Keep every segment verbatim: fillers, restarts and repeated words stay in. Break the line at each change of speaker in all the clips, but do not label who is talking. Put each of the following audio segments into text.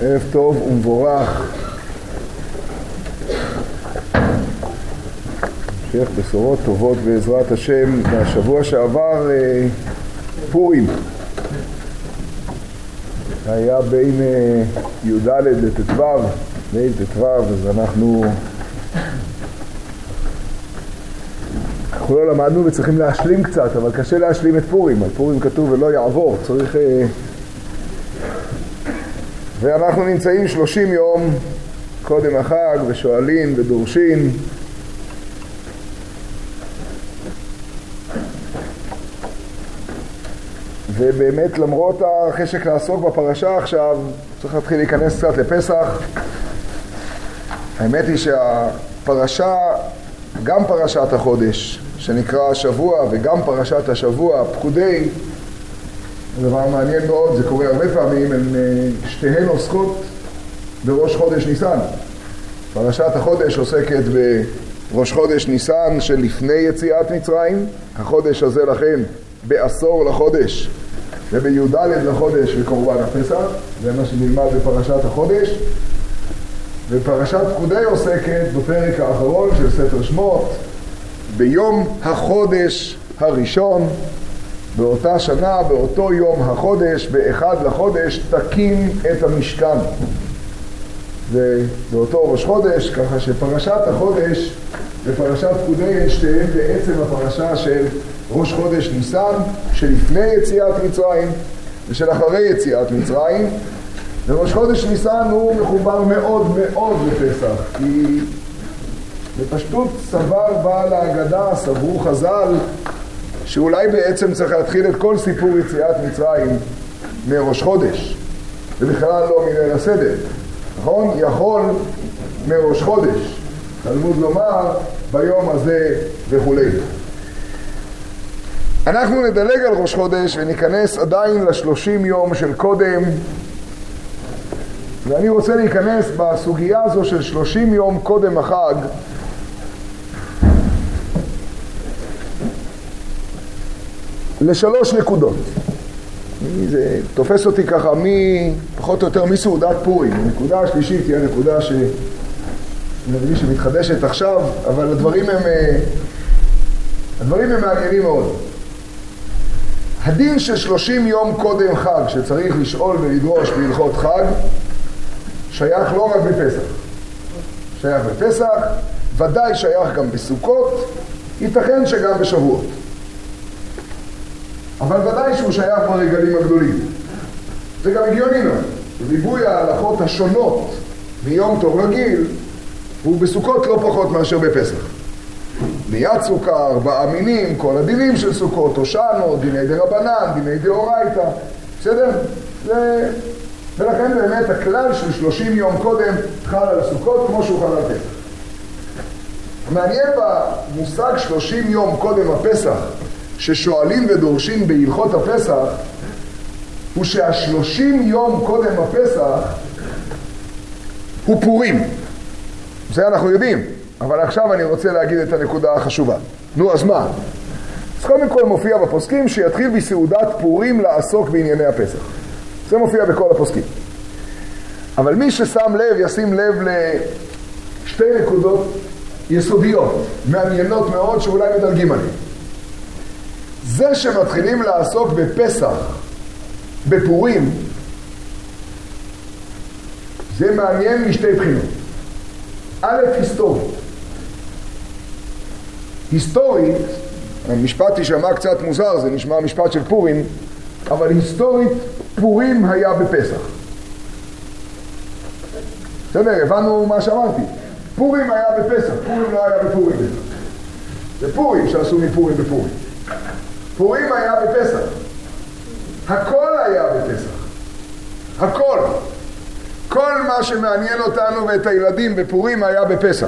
ערב טוב ומבורך. המשך בשורות טובות בעזרת השם. בשבוע שעבר פורים היה בין י"ד לט"ו, ליל ט"ו, אז אנחנו אנחנו לא למדנו וצריכים להשלים קצת, אבל קשה להשלים את פורים. על פורים כתוב ולא יעבור, צריך... ואנחנו נמצאים שלושים יום קודם החג ושואלים ודורשים. ובאמת למרות החשק לעסוק בפרשה עכשיו, צריך להתחיל להיכנס קצת לפסח. האמת היא שהפרשה, גם פרשת החודש שנקרא השבוע וגם פרשת השבוע, פקודי, זה דבר מעניין מאוד, זה קורה הרבה פעמים, הן שתיהן עוסקות בראש חודש ניסן. פרשת החודש עוסקת בראש חודש ניסן שלפני יציאת מצרים, החודש הזה לכן בעשור לחודש ובי"ד לחודש וקורבן הפסח, זה מה שנלמד בפרשת החודש. ופרשת פקודי עוסקת בפרק האחרון של ספר שמות, ביום החודש הראשון, באותה שנה, באותו יום החודש, באחד לחודש, תקים את המשכן. זה באותו ראש חודש, ככה שפרשת החודש ופרשת פקודי הן שתיהן בעצם הפרשה של ראש חודש ניסן, שלפני יציאת מצרים ושל אחרי יציאת מצרים. וראש חודש ניסן הוא מחובר מאוד מאוד לפסח, כי בפשטות סבר בעל ההגדה, סברו חז"ל, שאולי בעצם צריך להתחיל את כל סיפור יציאת מצרים מראש חודש, ובכלל לא מליל הסדר, נכון? יכול מראש חודש, תלמוד לומר ביום הזה וכו'. אנחנו נדלג על ראש חודש וניכנס עדיין לשלושים יום של קודם, ואני רוצה להיכנס בסוגיה הזו של שלושים יום קודם החג לשלוש נקודות. זה תופס אותי ככה מפחות או יותר מסעודת פורים. הנקודה השלישית היא הנקודה ש... נראה שמתחדשת עכשיו, אבל הדברים הם הדברים הם מעניינים מאוד. הדין של שלושים יום קודם חג שצריך לשאול ולדרוש בהלכות חג שייך לא רק בפסח, שייך בפסח, ודאי שייך גם בסוכות, ייתכן שגם בשבועות, אבל ודאי שהוא שייך ברגלים הגדולים. זה גם הגיוני מאוד. ריבוי ההלכות השונות מיום טוב רגיל הוא בסוכות לא פחות מאשר בפסח. מיד סוכה, ארבעה מינים, כל הדינים של סוכות, הושענו, דיני דרבנן, דיני דאורייתא, בסדר? זה... ולכן באמת הכלל של שלושים יום קודם חל על סוכות כמו שהוא חל על פסח. מעניין במושג שלושים יום קודם הפסח ששואלים ודורשים בהלכות הפסח הוא שהשלושים יום קודם הפסח הוא פורים. זה אנחנו יודעים, אבל עכשיו אני רוצה להגיד את הנקודה החשובה. נו, אז מה? אז קודם כל מופיע בפוסקים שיתחיל בסעודת פורים לעסוק בענייני הפסח. זה מופיע בכל הפוסקים. אבל מי ששם לב ישים לב לשתי נקודות יסודיות, מעניינות מאוד, שאולי מדלגים עליהן. זה שמתחילים לעסוק בפסח, בפורים, זה מעניין משתי בחינות. א', היסטורית. היסטורית, המשפט תשמע קצת מוזר, זה נשמע משפט של פורים, אבל היסטורית פורים היה בפסח. בסדר, הבנו מה שאמרתי. פורים היה בפסח, פורים לא היה בפורים. זה פורים שעשו מפורים בפורים. פורים היה בפסח. הכל היה בפסח. הכל. כל מה שמעניין אותנו ואת הילדים בפורים היה בפסח.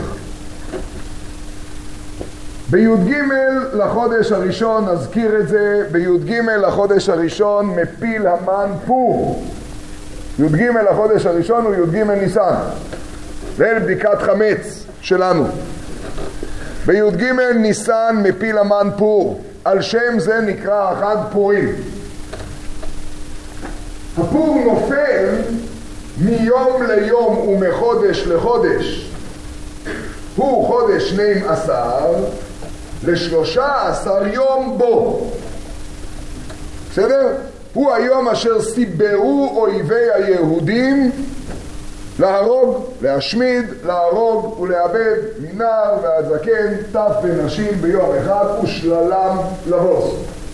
בי"ג לחודש הראשון, נזכיר את זה, בי"ג לחודש הראשון מפיל המן פור. י"ג לחודש הראשון הוא י"ג ניסן. ליל בדיקת חמץ שלנו. בי"ג ניסן מפיל המן פור. על שם זה נקרא החג פורים. הפור נופל מיום ליום ומחודש לחודש הוא חודש שנים עשר לשלושה עשר יום בו. בסדר? הוא היום אשר סיברו אויבי היהודים להרוג, להשמיד, להרוג ולאבד מנער ועד זקן, טף ונשים ביום אחד ושללם לבוס.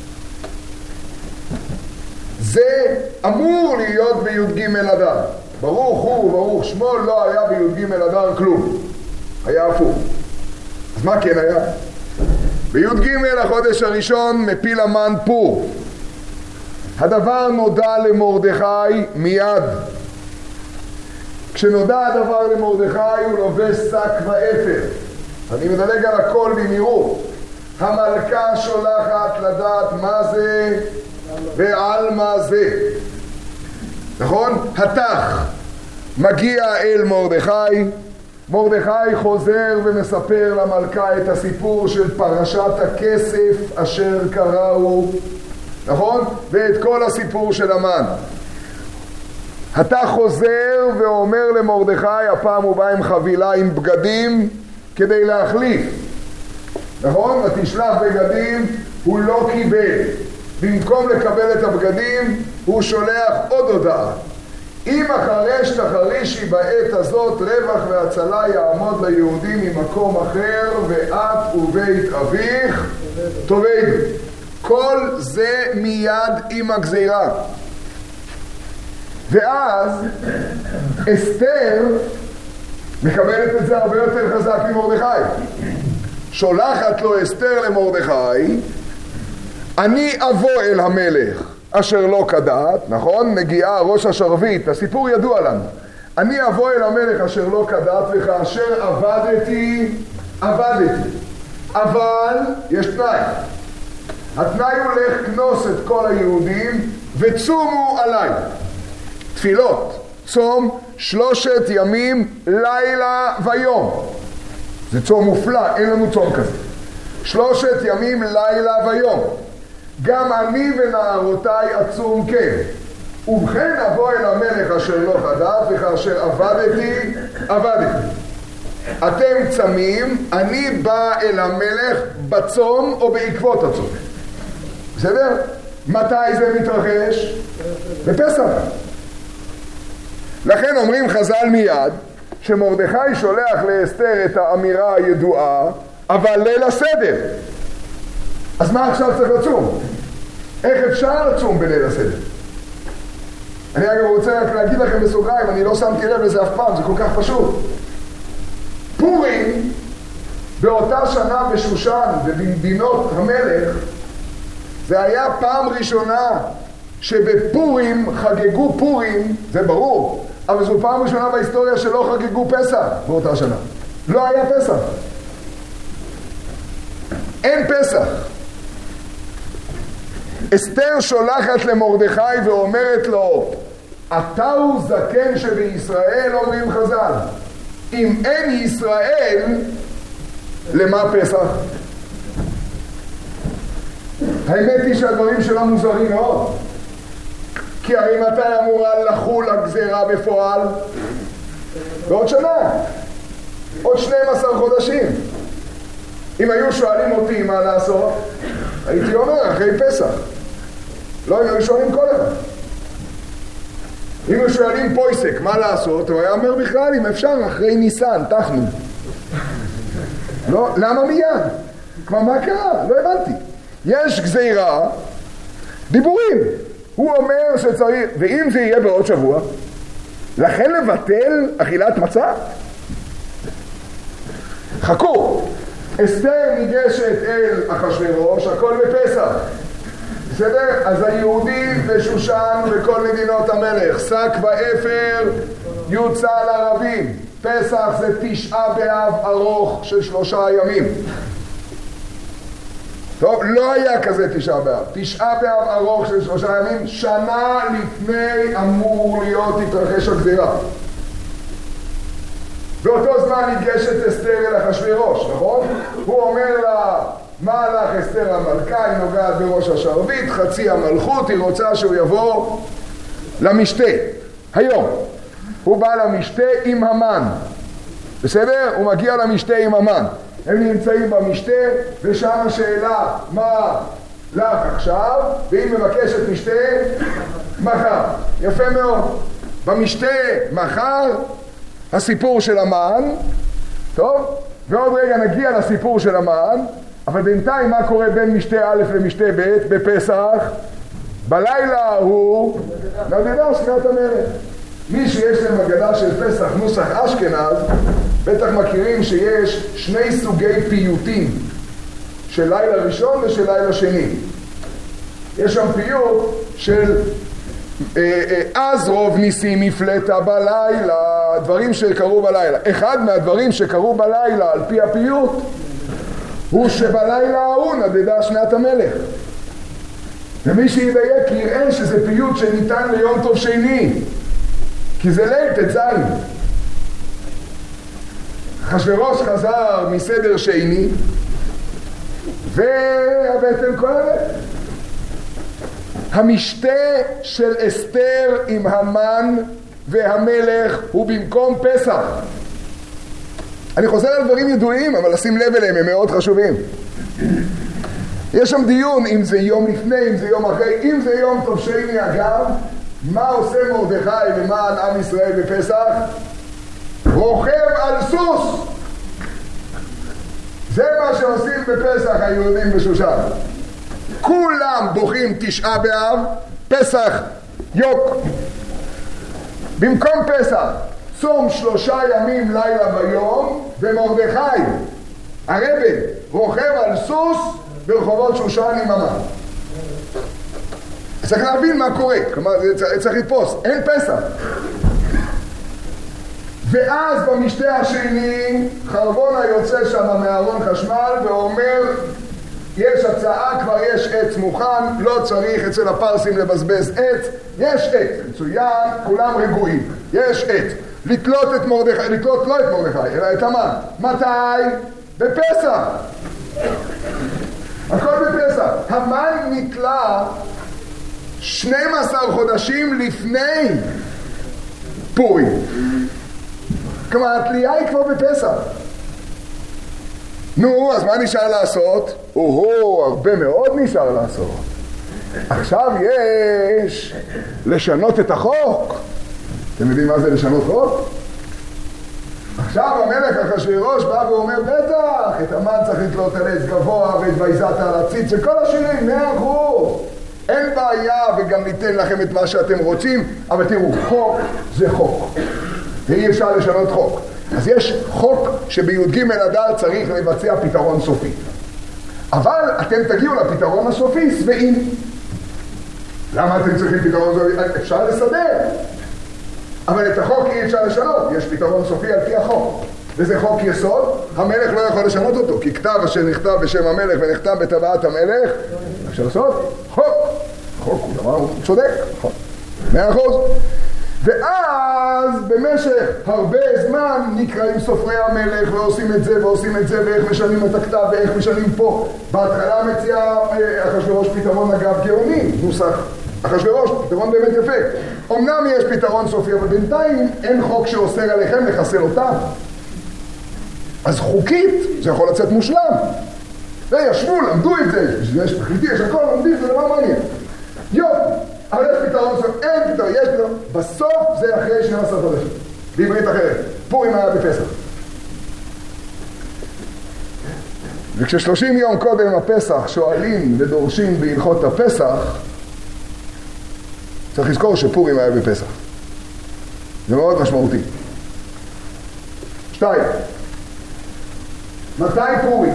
זה אמור להיות בי"ג אדר. ברוך הוא וברוך שמו, לא היה בי"ג אדר כלום. היה הפוך. אז מה כן היה? בי"ג החודש הראשון מפיל המן פור. הדבר נודע למרדכי מיד. כשנודע הדבר למרדכי הוא לובש שק ואפר. אני מדלג על הכל במהירות. המלכה שולחת לדעת מה זה ועל מה זה. נכון? התח מגיע אל מרדכי. מרדכי חוזר ומספר למלכה את הסיפור של פרשת הכסף אשר קראו. נכון? ואת כל הסיפור של המן. אתה חוזר ואומר למרדכי, הפעם הוא בא עם חבילה עם בגדים כדי להחליף. נכון? ותשלח בגדים, הוא לא קיבל. במקום לקבל את הבגדים, הוא שולח עוד הודעה. אם החרש תחרישי בעת הזאת, רווח והצלה יעמוד ליהודים ממקום אחר, ואת ובית אביך תאבדו. כל זה מיד עם הגזירה. ואז אסתר מקבלת את זה הרבה יותר חזק ממרדכי. שולחת לו אסתר למרדכי, אני אבוא אל המלך אשר לא כדת, נכון? מגיעה ראש השרביט, הסיפור ידוע לנו. אני אבוא אל המלך אשר לא כדת, וכאשר עבדתי, עבדתי. אבל יש תנאי. התנאי הוא לכנוס את כל היהודים וצומו עליי. תפילות, צום, שלושת ימים, לילה ויום. זה צום מופלא, אין לנו צום כזה. שלושת ימים, לילה ויום. גם אני ונערותיי עצום כן. ובכן אבוא אל המלך אשר לא כדת, וכאשר עבדתי, עבדתי. אתם צמים, אני בא אל המלך בצום או בעקבות הצום. בסדר? מתי זה מתרחש? בפסח. לכן אומרים חז"ל מיד שמרדכי שולח לאסתר את האמירה הידועה, אבל ליל הסדר. אז מה עכשיו צריך לצום? איך אפשר לצום בליל הסדר? אני אגב רוצה רק להגיד לכם בסוגריים, אני לא שמתי לב לזה אף פעם, זה כל כך פשוט. פורים באותה שנה בשושן ובמדינות המלך, זה היה פעם ראשונה שבפורים חגגו פורים, זה ברור, אבל זו פעם ראשונה בהיסטוריה שלא חגגו פסח באותה שנה. לא היה פסח. אין פסח. אסתר שולחת למרדכי ואומרת לו, אתה הוא זקן שבישראל, אומרים חז"ל. אם אין ישראל, למה פסח? האמת היא שהדברים שלה מוזרים מאוד. כי הרי מתי אמורה לחול הגזירה בפועל? בעוד שנה. עוד שנים עשר חודשים. אם היו שואלים אותי מה לעשות, הייתי אומר אחרי פסח. לא, אם היו שואלים כל אחד. אם היו שואלים פויסק מה לעשות, הוא היה אומר בכלל אם אפשר אחרי ניסן, תחנו. לא, למה מיד? כבר מה קרה? לא הבנתי. יש גזירה, דיבורים. הוא אומר שצריך, ואם זה יהיה בעוד שבוע, לכן לבטל אכילת מצה? חכו, אסתר ניגשת אל אחשוורוש, הכל בפסח. בסדר? אז היהודים בשושן וכל מדינות המלך, שק ואפר יוצא לרבים. פסח זה תשעה באב ארוך של שלושה ימים. טוב, לא היה כזה תשעה באב. תשעה באב ארוך של שלושה ימים, שנה לפני אמור להיות התרחש הגזירה. באותו זמן ניגשת אסתר אל אחשוורוש, נכון? הוא אומר לה, מה הלך אסתר המלכה? היא נוגעת בראש השרביט, חצי המלכות, היא רוצה שהוא יבוא למשתה. היום. הוא בא למשתה עם המן. בסדר? הוא מגיע למשתה עם המן. הם נמצאים במשתה, ושם השאלה מה לך עכשיו, והיא מבקשת משתה מחר. יפה מאוד. במשתה מחר, הסיפור של המן, טוב? ועוד רגע נגיע לסיפור של המן, אבל בינתיים מה קורה בין משתה א' למשתה ב' בפסח? בלילה הוא נדדה שנת המלך. מי שיש להם אגדה של פסח נוסח אשכנז, בטח מכירים שיש שני סוגי פיוטים של לילה ראשון ושל לילה שני. יש שם פיוט של אז רוב ניסים מפלטה בלילה, דברים שקרו בלילה. אחד מהדברים שקרו בלילה על פי הפיוט הוא שבלילה ההוא נדדה שנת המלך. ומי שידייק יראה שזה פיוט שניתן ליום טוב שני, כי זה ליל ת' אחשוורוש חזר מסדר שני והבטן כואבת. המשתה של אסתר עם המן והמלך הוא במקום פסח. אני חוזר על דברים ידועים, אבל לשים לב אליהם, הם מאוד חשובים. יש שם דיון אם זה יום לפני, אם זה יום אחרי, אם זה יום טוב שני. אגב, מה עושה מרדכי למען עם ישראל בפסח? רוכב על סוס. זה מה שעושים בפסח היהודים בשושן. כולם בוכים תשעה באב, פסח יוק. במקום פסח צום שלושה ימים לילה ויום, ומרדכי הרבן רוכב על סוס ברחובות שושן עם המן. צריך להבין מה קורה, כלומר צריך לתפוס, אין פסח. ואז במשתה השני חרבונה יוצא שם מארון חשמל ואומר יש הצעה, כבר יש עץ מוכן, לא צריך אצל הפרסים לבזבז עץ, יש עץ, מצוין, כולם רגועים, יש עץ. לתלות את מרדכי, לתלות לא את מרדכי, אלא את המן. מתי? בפסח. הכל בפסח. המן נתלה שנים עשר חודשים לפני פורים. כלומר, התלייה היא כבר בפסח. נו, אז מה נשאר לעשות? או-הו, הרבה מאוד נשאר לעשות. עכשיו יש לשנות את החוק. אתם יודעים מה זה לשנות חוק? עכשיו המלך אחשוורוש בא ואומר, בטח, את המן צריך לתלות על עץ גבוה ואת ויזת על הציץ וכל השירים, מאה אחוז. אין בעיה וגם ניתן לכם את מה שאתם רוצים, אבל תראו, חוק זה חוק. ואי אפשר לשנות חוק. אז יש חוק שבי"ג אדר צריך לבצע פתרון סופי. אבל אתם תגיעו לפתרון הסופי שבעים. למה אתם צריכים פתרון סופי? אפשר לסדר. אבל את החוק אי אפשר לשנות. יש פתרון סופי על פי החוק. וזה חוק יסוד, המלך לא יכול לשנות אותו. כי כתב אשר נכתב בשם המלך ונחתם בטבעת המלך, אפשר לעשות חוק. חוק הוא דבר, הוא צודק. חוק. מאה אחוז. ואז במשך הרבה זמן נקראים סופרי המלך ועושים את זה ועושים את זה ואיך משנים את הכתב ואיך משנים פה. בהתחלה מציע אחשוורוש פתרון אגב גאוני, נוסח אחשוורוש, פתרון באמת יפה. אמנם יש פתרון סופי, אבל בינתיים אין חוק שאוסר עליכם לחסל אותם. אז חוקית זה יכול לצאת מושלם. וישבו, למדו את זה, יש תכליתי, יש הכל, לומדים, זה דבר מעניין. יופי. אבל יש פתרון סוף, אין פתרון, יש פתרון. בסוף זה אחרי שנים עשר חודשים. בעברית אחרת. פורים היה בפסח. וכששלושים יום קודם הפסח שואלים ודורשים בהלכות הפסח, צריך לזכור שפורים היה בפסח. זה מאוד משמעותי. שתיים. מתי פורים?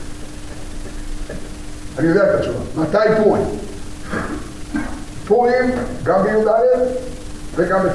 אני יודע את התשובה. מתי פורים? פורים גם בי"ד וגם בט"ו.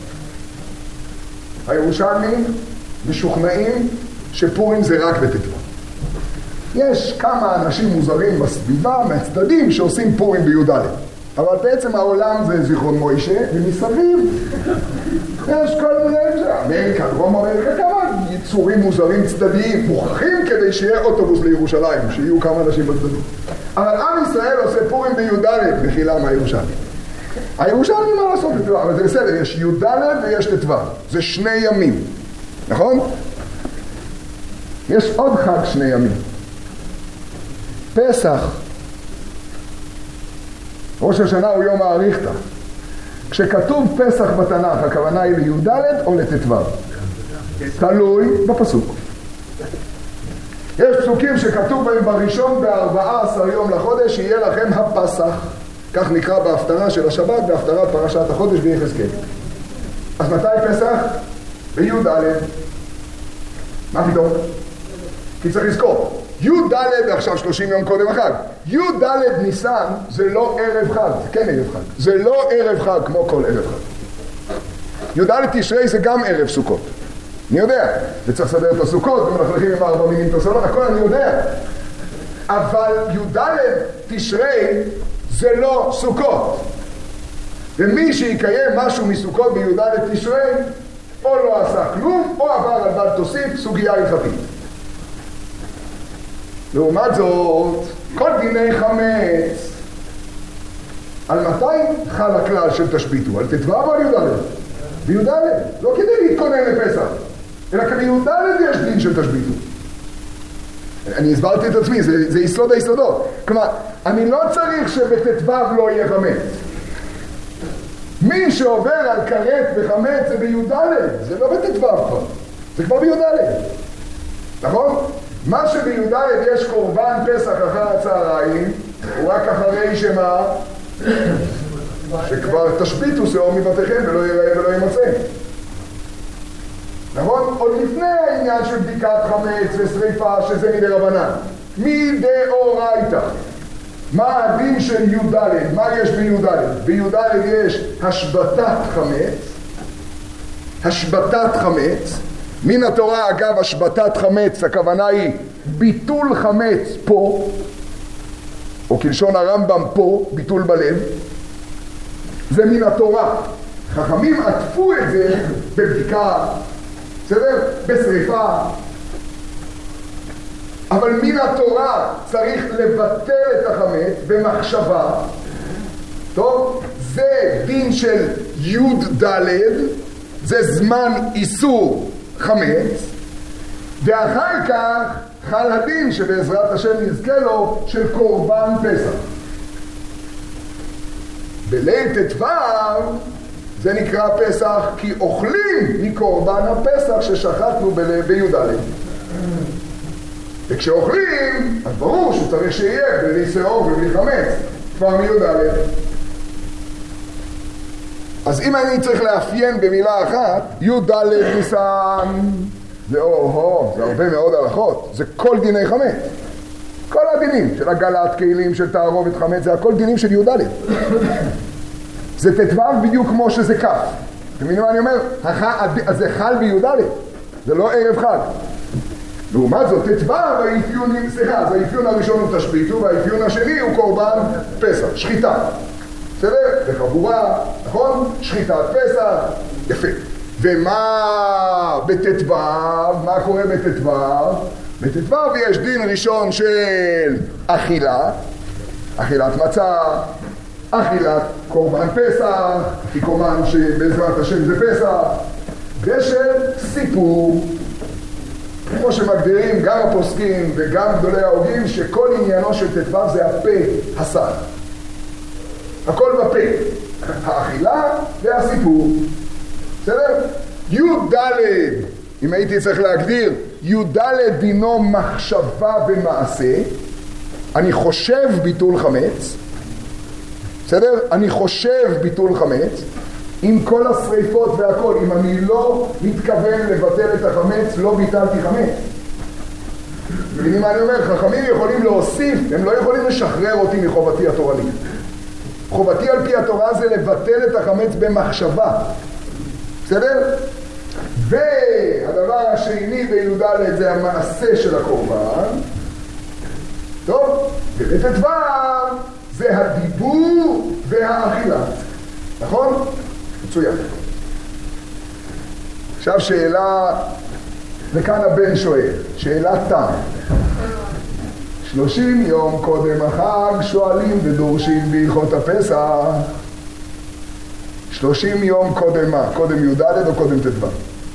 הירושלמים משוכנעים שפורים זה רק בט"ו. יש כמה אנשים מוזרים בסביבה מהצדדים שעושים פורים בי"ד. אבל בעצם העולם זה זיכרון מוישה, ומסביב יש כל מיני, אמריקה, דרום אמריקה, כמה יצורים מוזרים צדדיים, מוכרחים כדי שיהיה אוטובוס לירושלים, שיהיו כמה אנשים בצדדים. אבל עם ישראל עושה פורים בי"ד, מחילה מהירושלים. הירושלמי מה לעשות את זה, אבל זה בסדר, יש י' ד' ויש ט"ו, זה שני ימים, נכון? יש עוד חג שני ימים, פסח. ראש השנה הוא יום האריכתא. כשכתוב פסח בתנ"ך, הכוונה היא לי' ד' או לט"ו? תלוי בפסוק. יש פסוקים שכתוב בהם בראשון בארבעה עשר יום לחודש יהיה לכם הפסח. כך נקרא בהפטרה של השבת, בהפטרת פרשת החודש ביחזקאל. אז מתי פסח? בי' ד'. מה פתאום? כי צריך לזכור, י' ד' עכשיו שלושים יום קודם החג. י' ד' ניסן זה לא ערב חג, זה כן ערב חג. זה לא ערב חג כמו כל ערב חג. י' ד' תשרי זה גם ערב סוכות. אני יודע, וצריך לסדר את הסוכות, ומלכלכים עם ארבע מינים תוספות, הכל אני יודע. אבל י' ד' תשרי זה לא סוכות. ומי שיקיים משהו מסוכות בי' ד' תשרי, או לא עשה כלום, או עבר על בל תוסיף סוגיה הלכתית. לעומת זאת, כל דיני חמץ, על מתי חל הכלל של תשביתו? על ט"ו או על י' ד'? בי' ד', לא כדי להתכונן לפסח, אלא כי בי' ד' יש דין של תשביתו. אני הסברתי את עצמי, זה, זה יסוד היסודות. כלומר, אני לא צריך שבט"ו לא יהיה חמץ. מי שעובר על כרת וחמץ זה בי' ד', זה לא בט"ו כבר, זה כבר בי' ד'. נכון? מה שבי' ד' יש קורבן פסח אחר הצהריים, הוא רק אחרי שמה? שכבר תשביתו שאור מבתיכם ולא ייראה ולא יימצא. נכון? עוד לפני העניין של בדיקת חמץ ושריפה שזה מדי רבנן. מדאורייתא. מה הדין של י' ד'? מה יש בי' ד'? בי' ד' יש השבתת חמץ. השבתת חמץ. מן התורה אגב השבתת חמץ הכוונה היא ביטול חמץ פה, או כלשון הרמב"ם פה, ביטול בלב. זה מן התורה. חכמים עטפו את זה בבדיקה, בסדר? בשריפה. אבל מן התורה צריך לבטל את החמץ במחשבה. טוב? זה דין של י' ד', זה זמן איסור חמץ, ואחר כך חל הדין שבעזרת השם נזכה לו של קורבן פסח. בליל ט"ו זה נקרא פסח כי אוכלים מקורבן הפסח ששחטנו בי' ד'. וכשאוכלים אז ברור שצריך שיהיה בלי שעור ובלי חמץ כבר מי' ד'. אז אם אני צריך לאפיין במילה אחת, י' ד' ניסן, זה או-הו, זה הרבה מאוד הלכות, זה כל דיני חמץ. כל הדינים של הגלת כלים, של תערובת חמץ, זה הכל דינים של י' ד'. זה ט"ו בדיוק כמו שזה כ'. אתם מבינים מה אני אומר? אז זה חל בי' ד', זה לא ערב חג. לעומת זאת, ט"ו והאפיון, סליחה, אז האפיון הראשון הוא תשביתו, והאפיון השני הוא קורבן פסח, שחיטה. בסדר? בחבורה, נכון? שחיטת פסח, יפה. ומה בט"ו? מה קורה בט"ו? בט"ו יש דין ראשון של אכילה, אכילת מצה, אכילת קורבן פסח, כי קורבן שבעזרת השם זה פסח, ושל סיפור, כמו שמגדירים גם הפוסקים וגם גדולי ההוגים, שכל עניינו של ט"ו זה הפה הסד. הכל בפה, האכילה והסיפור. בסדר? י' ד', אם הייתי צריך להגדיר, י' ד' דינו מחשבה ומעשה. אני חושב ביטול חמץ. בסדר? אני חושב ביטול חמץ. עם כל השריפות והכל, אם אני לא מתכוון לבטל את החמץ, לא ביטלתי חמץ. מבינים מה אני אומר? חכמים יכולים להוסיף, הם לא יכולים לשחרר אותי מחובתי התורנית. חובתי על פי התורה זה לבטל את החמץ במחשבה. בסדר? והדבר השני בי' ד' זה המעשה של הקורבן. טוב? ובט"ו זה הדיבור והאכילה. נכון? מצוין. עכשיו שאלה, וכאן הבן שואל, שאלה תם. שלושים יום קודם החג שואלים ודורשים בהלכות הפסח. שלושים יום קודם מה? קודם י"ד או קודם ט"ו?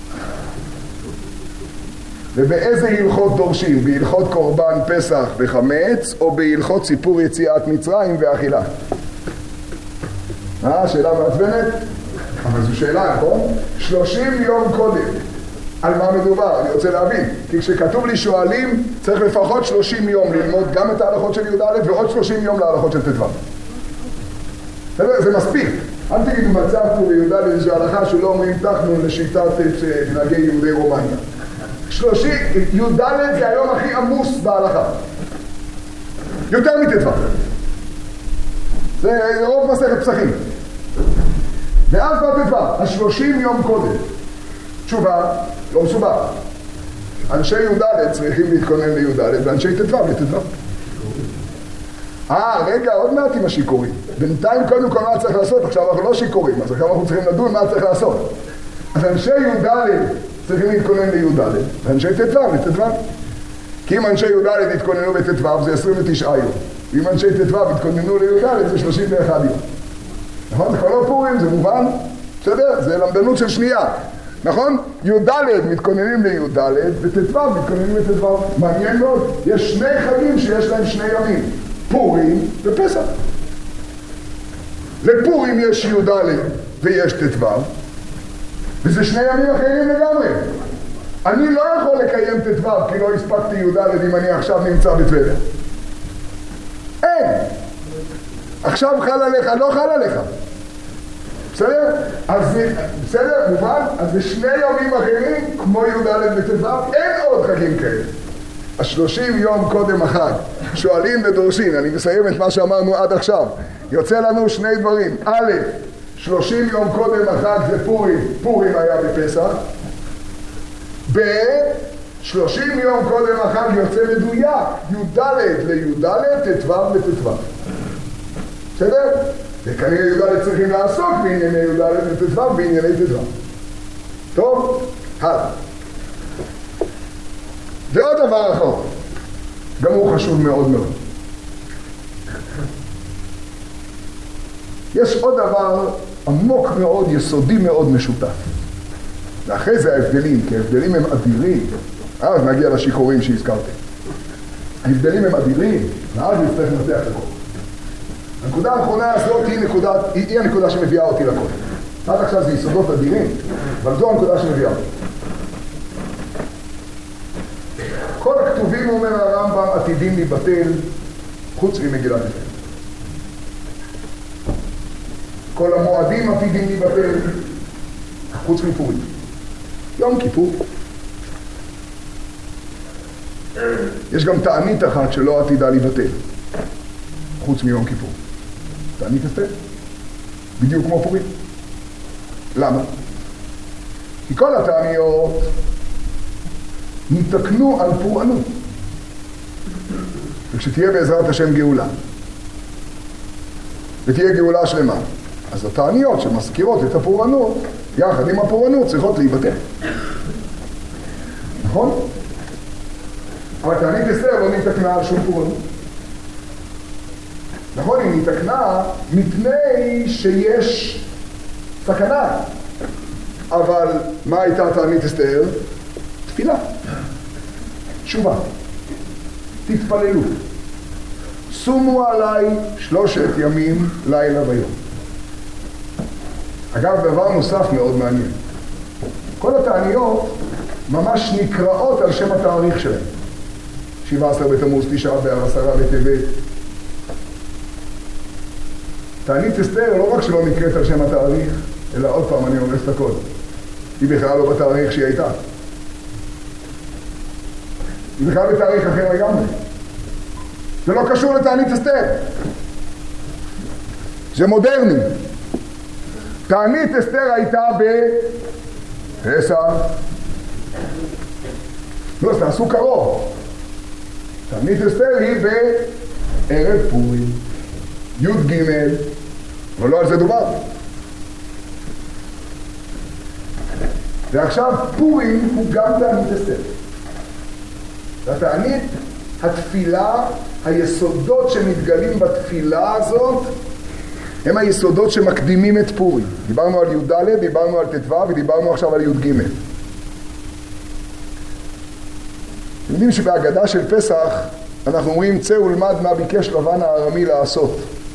ובאיזה הלכות דורשים? בהלכות קורבן פסח וחמץ או בהלכות סיפור יציאת מצרים ואכילה? אה, שאלה מעצבנת? אבל זו שאלה, נכון? שלושים יום קודם. על מה מדובר? אני רוצה להבין. כי כשכתוב לי שואלים, צריך לפחות שלושים יום ללמוד גם את ההלכות של י"ד ועוד שלושים יום להלכות של ט"ו. זה מספיק. אל תגידו מצב פה בי"ד איזו הלכה שלא אומרים תחנון לשיטת מנהגי יהודי רומניה. שלושים, י"ד זה היום הכי עמוס בהלכה. יותר מט"ו. זה רוב מסכת פסחים. ואז בט"ו, השלושים יום קודם. תשובה, לא מסובך. אנשי י"ד צריכים להתכונן לי"ד ואנשי ט"ו לט"ו. אה, רגע, עוד מעט עם השיכורים. בינתיים קודם כל מה צריך לעשות? עכשיו אנחנו לא שיכורים, אז עכשיו אנחנו צריכים לדון מה צריך לעשות. אז אנשי י"ד צריכים להתכונן לי"ד ואנשי ט"ו לט"ו. כי אם אנשי י"ד יתכוננו בט"ו זה עשרים ותשעה יום. ואם אנשי ט"ו יתכוננו לי"ד זה שלושים ואחד יום. נכון? זה כבר לא פורים, זה מובן? בסדר? זה למדנות של שנייה. נכון? י"ד מתכוננים לי"ד וט"ו מתכוננים לט"ו. מעניין מאוד, יש שני חגים שיש להם שני ימים, פורים ופסח. לפורים יש י"ד ויש ט"ו, וזה שני ימים אחרים לגמרי. אני לא יכול לקיים ט"ו כי לא הספקתי י"ד אם אני עכשיו נמצא בטבריה. אין. עכשיו חל עליך, לא חל עליך. בסדר? אז בסדר, מובן? אז זה שני ימים אחרים כמו י"ד וט"ו, אין עוד חגים כאלה. השלושים יום קודם החג, שואלים ודורשים, אני מסיים את מה שאמרנו עד עכשיו, יוצא לנו שני דברים. א', שלושים יום קודם החג זה פורים, פורים היה בפסח. ב', שלושים יום קודם החג יוצא מדויק, י"ד לי"ד, ט"ו לט"ו. בסדר? וכנראה י"ד צריכים לעסוק בענייני י"ד וט"ו בענייני ט"ו. טוב? הלאה. ועוד דבר אחרון, גם הוא חשוב מאוד מאוד. יש עוד דבר עמוק מאוד, יסודי מאוד משותף. ואחרי זה ההבדלים, כי ההבדלים הם אדירים. אז נגיע לשיכורים שהזכרתי. ההבדלים הם אדירים, ואז נצטרך לנתח את הכל. הנקודה האחרונה הזאת היא, נקודה, היא, היא הנקודה שמביאה אותי לכל. עד עכשיו זה יסודות אדירים, אבל זו הנקודה שמביאה אותי. כל הכתובים, אומר הרמב"ם, עתידים להיבטל חוץ ממגילת אסתר. כל המועדים עתידים להיבטל חוץ מפורים. יום כיפור. יש גם תענית אחת שלא עתידה להיבטל חוץ מיום כיפור. תענית אסתר. בדיוק כמו פורים. למה? כי כל התעניות נתקנו על פורענות. וכשתהיה בעזרת השם גאולה, ותהיה גאולה שלמה, אז התעניות שמזכירות את הפורענות, יחד עם הפורענות, צריכות להיבטל. נכון? אבל תענית אסתר לא נתקנה על שום פורענות. נכון, היא נתקנה מפני שיש סכנה. אבל מה הייתה תענית אסתר? תפילה. תשובה. תתפללו. שומו עליי שלושת ימים, לילה ויום. אגב, דבר נוסף מאוד מעניין. כל התעניות ממש נקראות על שם התאריך שלהם. שבעה עשר בתמוז, תשעה באב, עשרה בטבת. תענית אסתר לא רק שלא נקראת על שם התאריך, אלא עוד פעם אני אומר את הכל. היא בכלל לא בתאריך שהיא הייתה. היא בכלל בתאריך אחר לגמרי. זה לא קשור לתענית אסתר. זה מודרני. תענית אסתר הייתה בפסח. לא, זה עשו קרוב. תענית אסתר היא בערב פורים. י' ג' אבל לא על זה דובר. ועכשיו פורים הוא גם תענית אסתר. והתענית, התפילה, היסודות שמתגלים בתפילה הזאת הם היסודות שמקדימים את פורים. דיברנו על י' ד', דיברנו על ט' ו' ודיברנו עכשיו על י' ג'. אתם יודעים שבהגדה של פסח אנחנו אומרים צא ולמד מה ביקש לבן הארמי לעשות.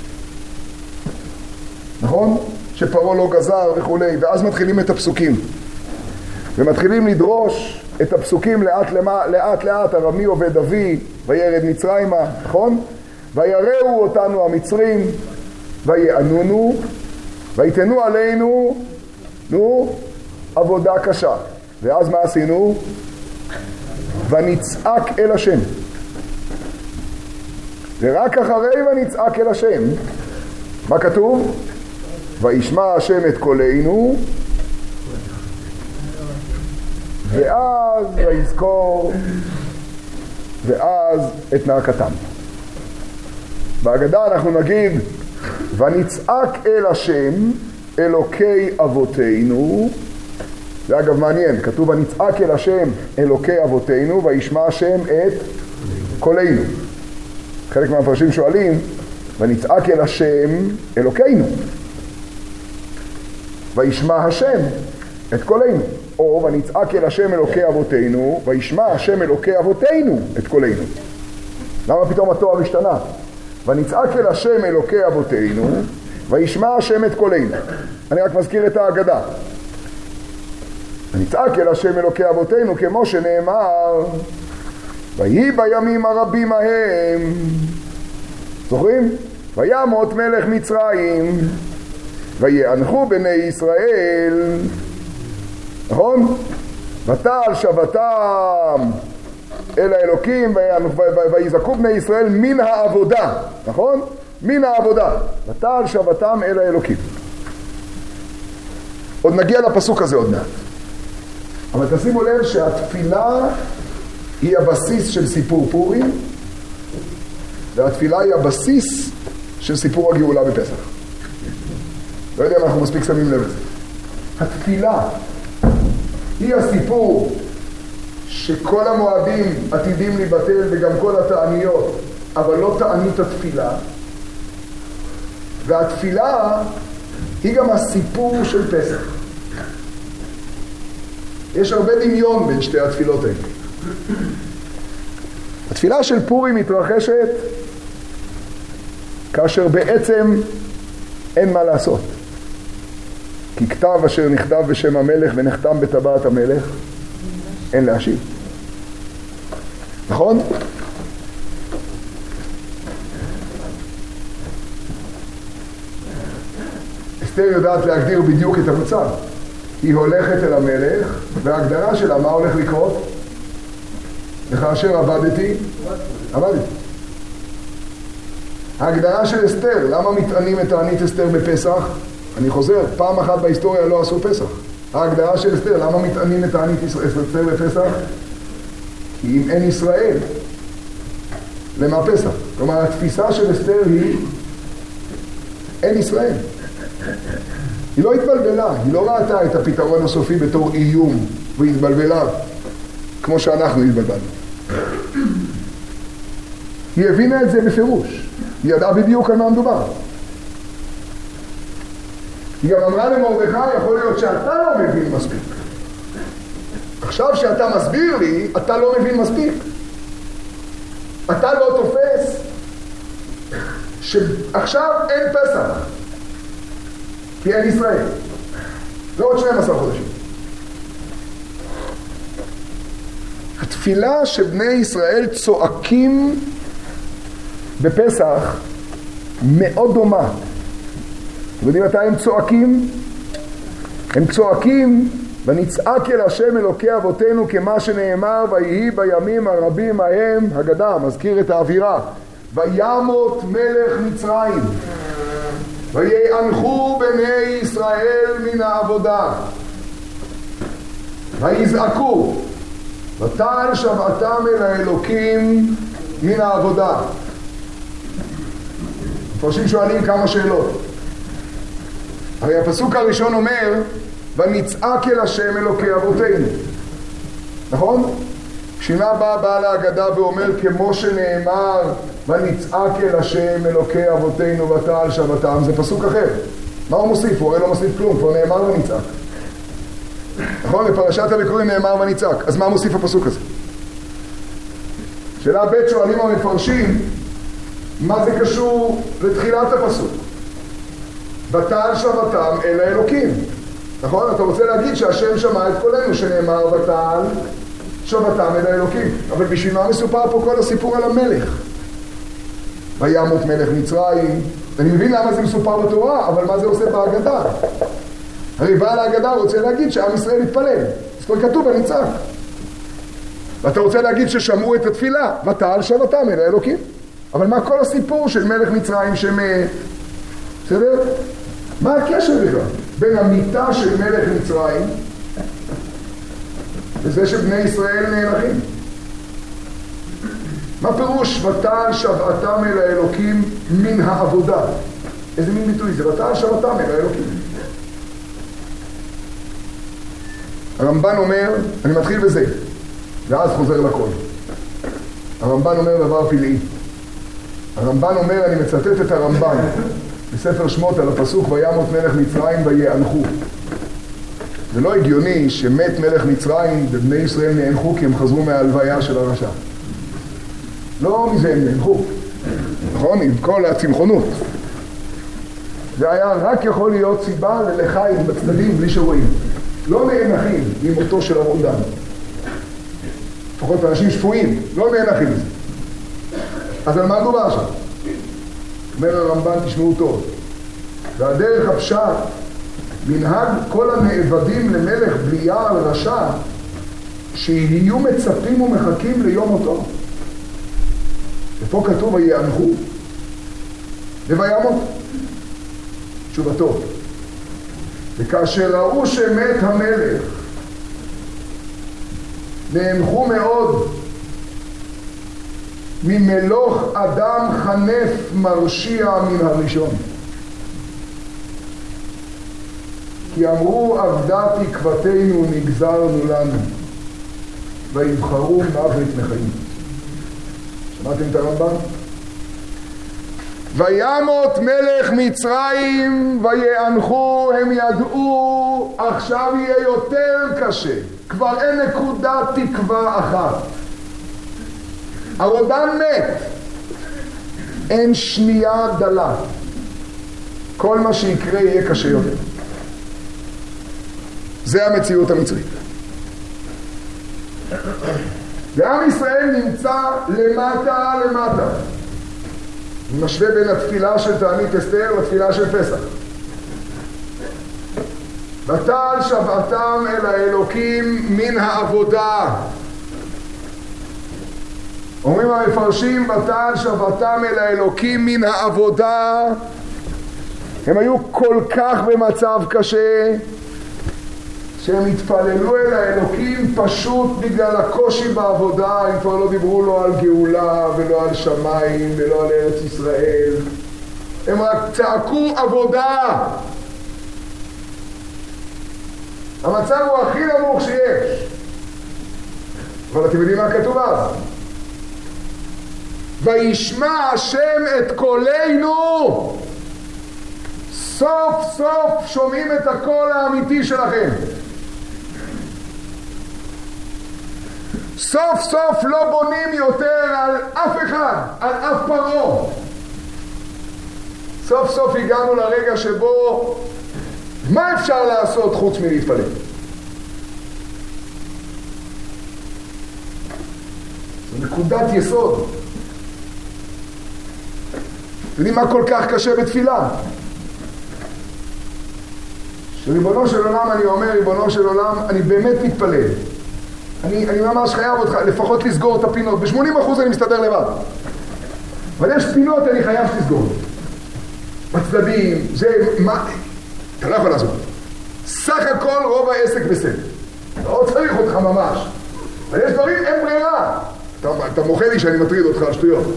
נכון? שפרעה לא גזר וכו', ואז מתחילים את הפסוקים. ומתחילים לדרוש את הפסוקים לאט למה, לאט לאט, ארמי עובד אבי, וירד מצרימה, נכון? ויראו אותנו המצרים, ויענונו, ויתנו עלינו, נו, עבודה קשה. ואז מה עשינו? ונצעק אל השם. ורק אחרי ונצעק אל השם, מה כתוב? וישמע השם את קולנו, ואז ויזכור, ואז את נאקתם. בהגדה אנחנו נגיד, ונצעק אל השם, אלוקי אבותינו, ואגב מעניין, כתוב ונצעק אל השם, אלוקי אבותינו, וישמע השם את קולנו. חלק מהמפרשים שואלים, ונצעק אל השם, אלוקינו, וישמע השם את קולנו. או ונצעק אל השם אלוקי אבותינו, וישמע השם אלוקי אבותינו את קולנו. למה פתאום התואר השתנה? ונצעק אל השם אלוקי אבותינו, וישמע השם את קולנו. אני רק מזכיר את ההגדה. ונצעק אל השם אלוקי אבותינו, כמו שנאמר, ויהי בימים הרבים ההם, זוכרים? וימות מלך מצרים, ויאנחו בני ישראל, נכון? ותעל שבתם אל האלוקים, ויזעקו בני ישראל מן העבודה, נכון? מן העבודה. ותעל שבתם אל האלוקים. עוד נגיע לפסוק הזה עוד מעט. אבל תשימו לב שהתפילה היא הבסיס של סיפור פורים, והתפילה היא הבסיס של סיפור הגאולה בפסח. לא יודע אם אנחנו מספיק שמים לב לזה. התפילה היא הסיפור שכל המועדים עתידים להיבטל וגם כל התעניות, אבל לא תענית התפילה. והתפילה היא גם הסיפור של פסח. יש הרבה דמיון בין שתי התפילות האלה. התפילה של פורים מתרחשת כאשר בעצם אין מה לעשות. כי כתב אשר נכתב בשם המלך ונחתם בטבעת המלך, אין להשיב. נכון? אסתר יודעת להגדיר בדיוק את המצב. היא הולכת אל המלך, וההגדרה שלה, מה הולך לקרות? וכאשר עבדתי, עבדתי. ההגדרה של אסתר, למה מתענים את תענית אסתר בפסח? אני חוזר, פעם אחת בהיסטוריה לא עשו פסח. ההגדרה של אסתר, למה מתענים את תענית אסתר בפסח? כי אם אין ישראל, למה פסח? כלומר, התפיסה של אסתר היא, אין ישראל. היא לא התבלבלה, היא לא ראתה את הפתרון הסופי בתור איום, והתבלבלה, כמו שאנחנו התבלבלנו. היא הבינה את זה בפירוש. היא ידעה בדיוק על מה מדובר. היא גם אמרה למרדכי, יכול להיות שאתה לא מבין מספיק. עכשיו שאתה מסביר לי, אתה לא מבין מספיק. אתה לא תופס שעכשיו אין פסח. כי אין ישראל. לא עוד שנים עשר חודשים. התפילה שבני ישראל צועקים בפסח מאוד דומה. אתם יודעים מתי הם צועקים? הם צועקים ונצעק אל השם אלוקי אבותינו כמה שנאמר ויהי בימים הרבים ההם, הגדה מזכיר את האווירה, וימות מלך מצרים ויאנחו בני ישראל מן העבודה ויזעקו ותעל שבעתם אל האלוקים מן העבודה. מפרשים שואלים כמה שאלות. הרי הפסוק הראשון אומר ונצעק אל השם אלוקי אבותינו, נכון? שינה בא בעל ההגדה ואומר כמו שנאמר ונצעק אל השם אלוקי אבותינו ותעל שבתם, זה פסוק אחר. מה הוא מוסיף? הוא הרי לא מוסיף כלום, כבר נאמר ונצעק. נכון? בפרשת הביקורים נאמר ונצעק. אז מה מוסיף הפסוק הזה? שאלה ב' שואלים המפרשים, מה זה קשור לתחילת הפסוק? ותעל שבתם אל האלוקים. נכון? אתה רוצה להגיד שהשם שמע את קולנו שנאמר ותעל שבתם אל האלוקים. אבל בשביל מה מסופר פה כל הסיפור על המלך? וימות מלך מצרים. אני מבין למה זה מסופר בתורה, אבל מה זה עושה בהגדה? הרי בעל ההגדה רוצה להגיד שעם ישראל יתפלל. אז כבר כתוב ונצעק. ואתה רוצה להגיד ששמעו את התפילה, ותעל שבתם אל האלוקים. אבל מה כל הסיפור של מלך מצרים שמת? בסדר? מה הקשר בכלל? בין המיטה של מלך מצרים וזה שבני ישראל נהלכים. מה פירוש ותעל שבתם אל האלוקים מן העבודה? איזה מין ביטוי זה? ותעל שבתם אל האלוקים. הרמב"ן אומר, אני מתחיל בזה, ואז חוזר לכל. הרמב"ן אומר דבר פלאי. הרמב"ן אומר, אני מצטט את הרמב"ן בספר שמות על הפסוק וימות מלך מצרים ויאנחו. זה לא הגיוני שמת מלך מצרים ובני ישראל נאנחו כי הם חזרו מההלוויה של הרשע. לא מזה הם נאנחו. נכון? עם כל הצמחונות. זה היה רק יכול להיות סיבה ללחיים בצדדים בלי שרואים. לא נאנחים עם מותו של הרודן. לפחות אנשים שפויים, לא נאנחים מזה. אז על מה דובר שם? אומר הרמב"ן, תשמעו טוב. והדרך הפשט, מנהג כל הנאבדים למלך בלייה על רשע, שיהיו מצפים ומחכים ליום מותו. ופה כתוב ויאנחו, ווימות. תשובתו. וכאשר ראו שמת המלך, נאנחו מאוד, ממלוך אדם חנף מרשיע מן הראשון. כי אמרו אבדה תקוותנו נגזרנו לנו, ויבחרו מוות מחיים. שמעתם את הרמב"ן? וימות מלך מצרים ויאנחו, הם ידעו עכשיו יהיה יותר קשה, כבר אין נקודת תקווה אחת. הרודן מת, אין שנייה דלה, כל מה שיקרה יהיה קשה יותר. זה המציאות המצרית. ועם ישראל נמצא למטה למטה. משווה בין התפילה של תענית אסתר לתפילה של פסח. ותעל שבתם אל האלוקים מן העבודה. אומרים המפרשים, ותעל שבתם אל האלוקים מן העבודה. הם היו כל כך במצב קשה שהם התפללו אל האלוקים פשוט בגלל הקושי בעבודה. הם כבר לא דיברו לא על גאולה ולא על שמיים ולא על ארץ ישראל. הם רק צעקו עבודה. המצב הוא הכי נמוך שיש. אבל אתם יודעים מה כתוב אז? וישמע השם את קולנו. סוף סוף שומעים את הקול האמיתי שלכם. סוף סוף לא בונים יותר על אף אחד, על אף פרעה. סוף סוף הגענו לרגע שבו מה אפשר לעשות חוץ מלהתפלל? זו נקודת יסוד. אתם יודעים מה כל כך קשה בתפילה? שריבונו של עולם, אני אומר, ריבונו של עולם, אני באמת מתפלל. אני, אני ממש חייב אותך, לפחות לסגור את הפינות. ב-שמונים אחוז אני מסתדר לבד. אבל יש פינות אני חייב לסגור. בצדדים, זה, מה? אתה לא יכול לעשות. סך הכל רוב העסק בסדר. לא צריך אותך ממש. אבל יש דברים, אין ברירה. אתה, אתה מוחה לי שאני מטריד אותך על שטויות.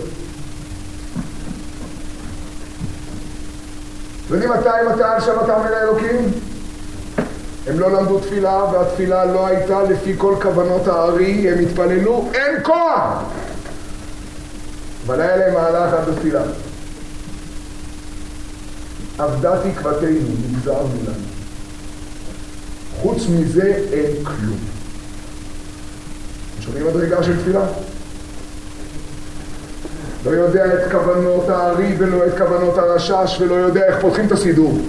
יודעים מתי מתי על שבתם אל האלוקים? הם לא למדו תפילה, והתפילה לא הייתה לפי כל כוונות הארי, הם התפללו, אין כוח! אבל היה להם מעלה אחת בתפילה. עבדה תקוותנו, נגזר מולנו. חוץ מזה אין כלום. שומעים מדרגה של תפילה? לא יודע את כוונות הארי ולא את כוונות הרשש ולא יודע איך פותחים את הסידור.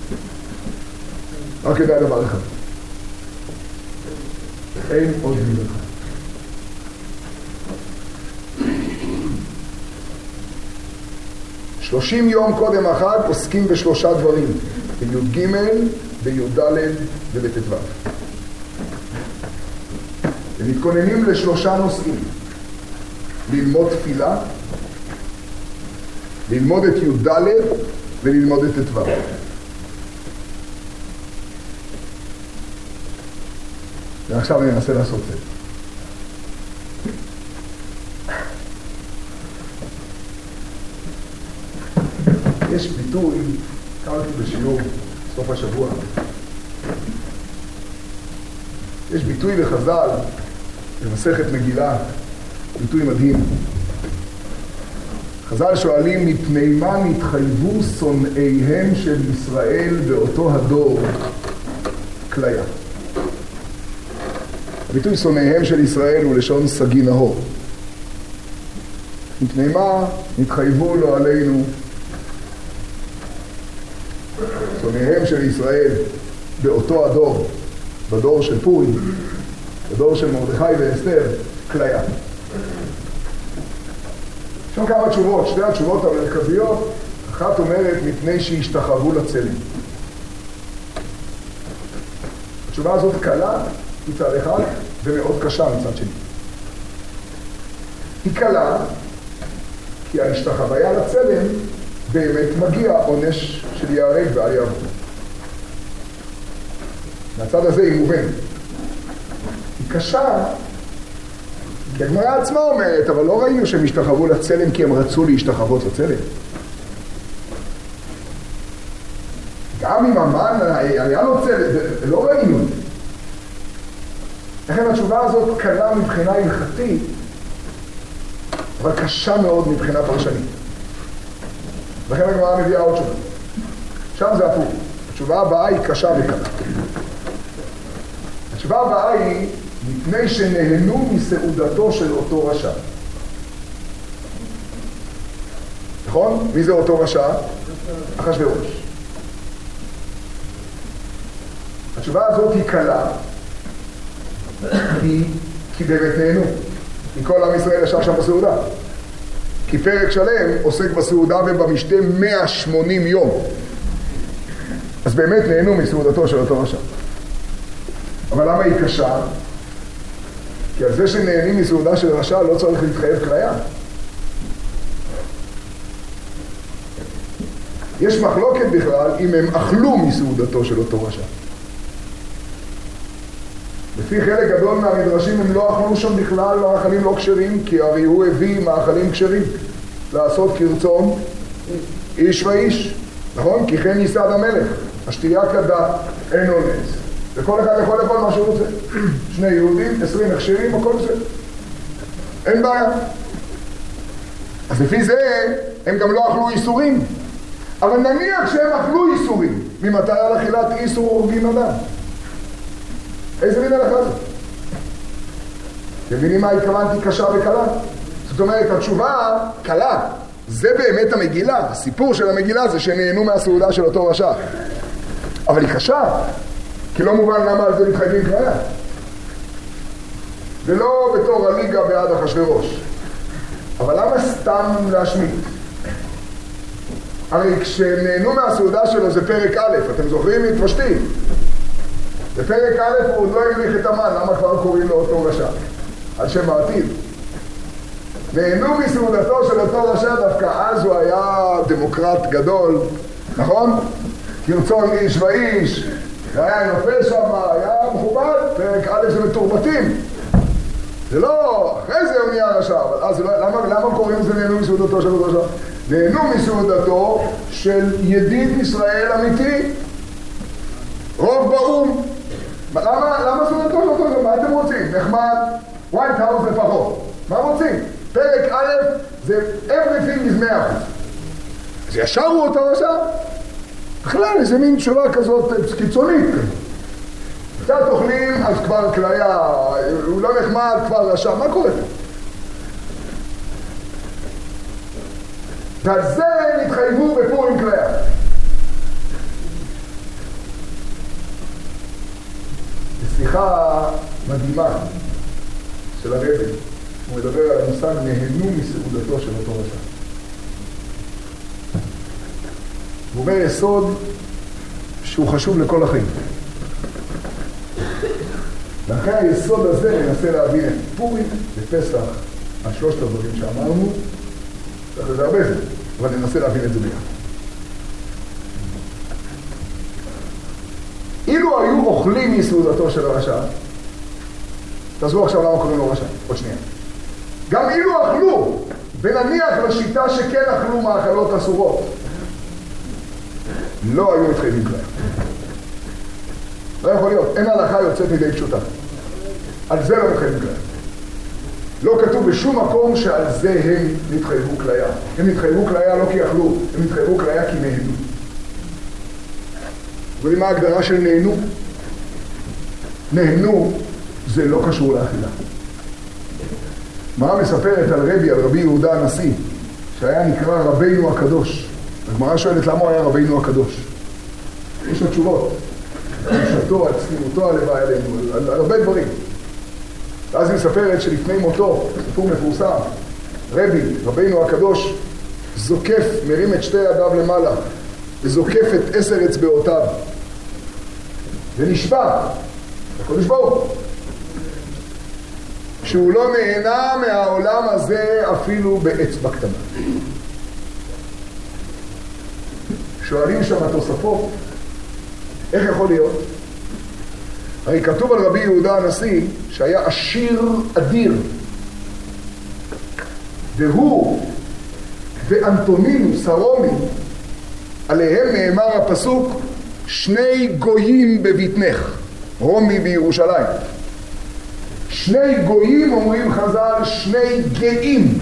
רק יודע דבר אחד. אין עוד מילה. שלושים יום קודם החג עוסקים בשלושה דברים. בי"ג, בי"ד ובט"ו. ומתכוננים לשלושה נושאים. ללמוד תפילה, ללמוד את י"ד וללמוד את ט"ו. ועכשיו אני אנסה לעשות את זה. יש ביטוי, קראתי בשיעור, סוף השבוע. יש ביטוי בחז"ל, במסכת מגילה, ביטוי מדהים. חז"ל שואלים, מפני מה נתחייבו שונאיהם של ישראל באותו הדור כליה? הביטוי שונאיהם של ישראל הוא לשון סגי נהור. מפני מה נתחייבו לו עלינו שונאיהם של ישראל באותו הדור, בדור של פורים, בדור של מרדכי ואסתר, כליה. יש שם כמה תשובות, שתי התשובות המרכזיות. אחת אומרת מפני שהשתחוו לצלם. התשובה הזאת קלה מצד אחד ומאוד קשה מצד שני. היא קלה כי ההשתחוויה לצלם באמת מגיע עונש של ייהרג ואל יעבור. מהצד הזה היא מובנת. היא קשה כי הגמרא עצמה אומרת, אבל לא ראינו שהם השתחוו לצלם כי הם רצו להשתחוות לצלם. גם אם המן היה לו צלם, לא ראינו. לכן התשובה הזאת קלה מבחינה הלכתית, אבל קשה מאוד מבחינה פרשנית. לכן הגמרא מביאה עוד תשובה. שם זה הפוך. התשובה הבאה היא קשה וקלה. התשובה הבאה היא מפני שנהנו מסעודתו של אותו רשע. נכון? מי זה אותו רשע? אחשוורוש. התשובה הזאת היא קלה, כי, כי באמת נהנו. כי כל עם ישראל ישב שם בסעודה. כי פרק שלם עוסק בסעודה ובמשתה מאה ושמונים יום. אז באמת נהנו מסעודתו של אותו רשע. אבל למה היא קשה? כי על זה שנהנים מסעודה של רשע לא צריך להתחייב כליה. יש מחלוקת בכלל אם הם אכלו מסעודתו של אותו רשע. לפי חלק גדול מהמדרשים הם לא אכלו שם בכלל מאכלים לא כשרים, כי הרי הוא הביא מאכלים כשרים לעשות כרצון איש ואיש, נכון? כי כן ייסד המלך, השתייה כדת, אין אונס, וכל אחד יכול לאכול מה שהוא רוצה. שני יהודים, עשרים מכשירים, הכל זה. אין בעיה. אז לפי זה הם גם לא אכלו איסורים. אבל נניח שהם אכלו איסורים, ממתי על אכילת איסור הורגים אדם? איזה מין הלכה זאת? מבינים מה התכוונתי קשה וקלה? זאת אומרת, התשובה קלה. זה באמת המגילה. הסיפור של המגילה זה שנהנו מהסעודה של אותו רשע. אבל היא קשה, כי לא מובן למה על זה מתחייבים כליה. ולא בתור הליגה בעד אחשוורוש. אבל למה סתם להשמיט? הרי כשנהנו מהסעודה שלו זה פרק א', אתם זוכרים? מתפשטים. בפרק א' הוא עוד לא המליך את המן, למה כבר קוראים לו אותו רשע? על שם העתיד. נהנו מסעודתו של אותו רשע, דווקא אז הוא היה דמוקרט גדול, נכון? כרצון איש ואיש, היה נופל שם, היה מכובד, פרק א' זה מתורבתים. זה לא, אחרי זה הוא נהיה רשע, אבל אז לא, למה, למה קוראים לזה נהנו מסעודתו של אותו רשע? נהנו מסעודתו של ידיד ישראל אמיתי, רוב באום, למה, למה סעודתו של אותו רשע? מה אתם רוצים? נחמד, ווייט האוס לפחות. מה רוצים? פרק א' זה everything is מאה אחוז. אז ישרו אותו רשע? בכלל, איזה מין תשובה כזאת קיצונית. קצת אוכלים, אז כבר כליה, הוא לא נחמד, כבר רשע. מה קורה פה? ועל זה נתחייבו בפורים כליה. בשיחה מדהימה של הרבי, הוא מדבר על המושג נהנו מסעודתו של אותו רשע. הוא אומר יסוד שהוא חשוב לכל החיים. ואחרי היסוד הזה ננסה להבין את פורים ופסח, על שלושת הדברים שאמרנו, זה הרבה זה, אבל ננסה להבין את זה ביחד. אילו היו אוכלים מסעודתו של הרשע, תעזבו עכשיו למה קוראים לו רשע, עוד שנייה. גם אילו אכלו, ונניח לשיטה שכן אכלו מאכלות אסורות, לא היו מתחייבים כליה. לא יכול להיות, אין הלכה יוצאת לידי פשוטה. על זה לא מתחייבים כליה. לא כתוב בשום מקום שעל זה הם נתחייבו כליה. הם נתחייבו כליה לא כי אכלו, הם נתחייבו כליה כי נהנו. יודעים מה ההגדרה של נהנו? נהנו זה לא קשור לאכילה. הגמרא מספרת על רבי, על רבי יהודה הנשיא, שהיה נקרא רבינו הקדוש. הגמרא שואלת למה הוא היה רבינו הקדוש. יש לו תשובות. על קדושתו, על צניעותו הלוואי עלינו, על, על הרבה דברים. ואז היא מספרת שלפני מותו, סיפור מפורסם, רבי, רבינו הקדוש, זוקף, מרים את שתי ידיו למעלה, וזוקף את עשר אצבעותיו, ונשבע, הקדוש ברוך הוא, שהוא לא נהנה מהעולם הזה אפילו באצבע קטנה. שואלים שם התוספות, איך יכול להיות? הרי כתוב על רבי יהודה הנשיא שהיה עשיר אדיר, והוא ואנטונינוס הרומי, עליהם נאמר הפסוק שני גויים בבטנך, רומי בירושלים. שני גויים אומרים חז"ל, שני גאים.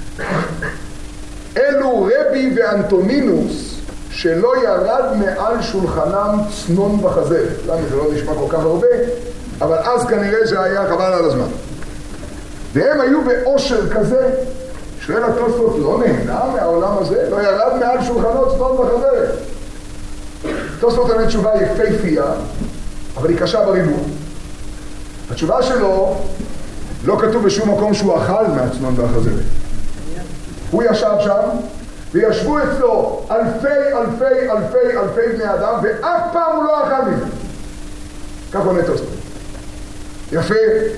אלו רבי ואנטונינוס שלא ירד מעל שולחנם צנון בחזה. למה זה לא נשמע כל כך הרבה, אבל אז כנראה זה היה חבל על הזמן. והם היו באושר כזה, שואל התוספות, לא נהנה מהעולם הזה? לא ירד מעל שולחנות צנון בחזה. התוספות ענה תשובה יפהפייה, אבל היא קשה בריבוע. התשובה שלו, לא כתוב בשום מקום שהוא אכל מהצנון והחזה. הוא ישב שם, וישבו אצלו אלפי, אלפי, אלפי, אלפי בני אדם, ואף פעם הוא לא אכל מזה. כך עונה תוספות. יפה.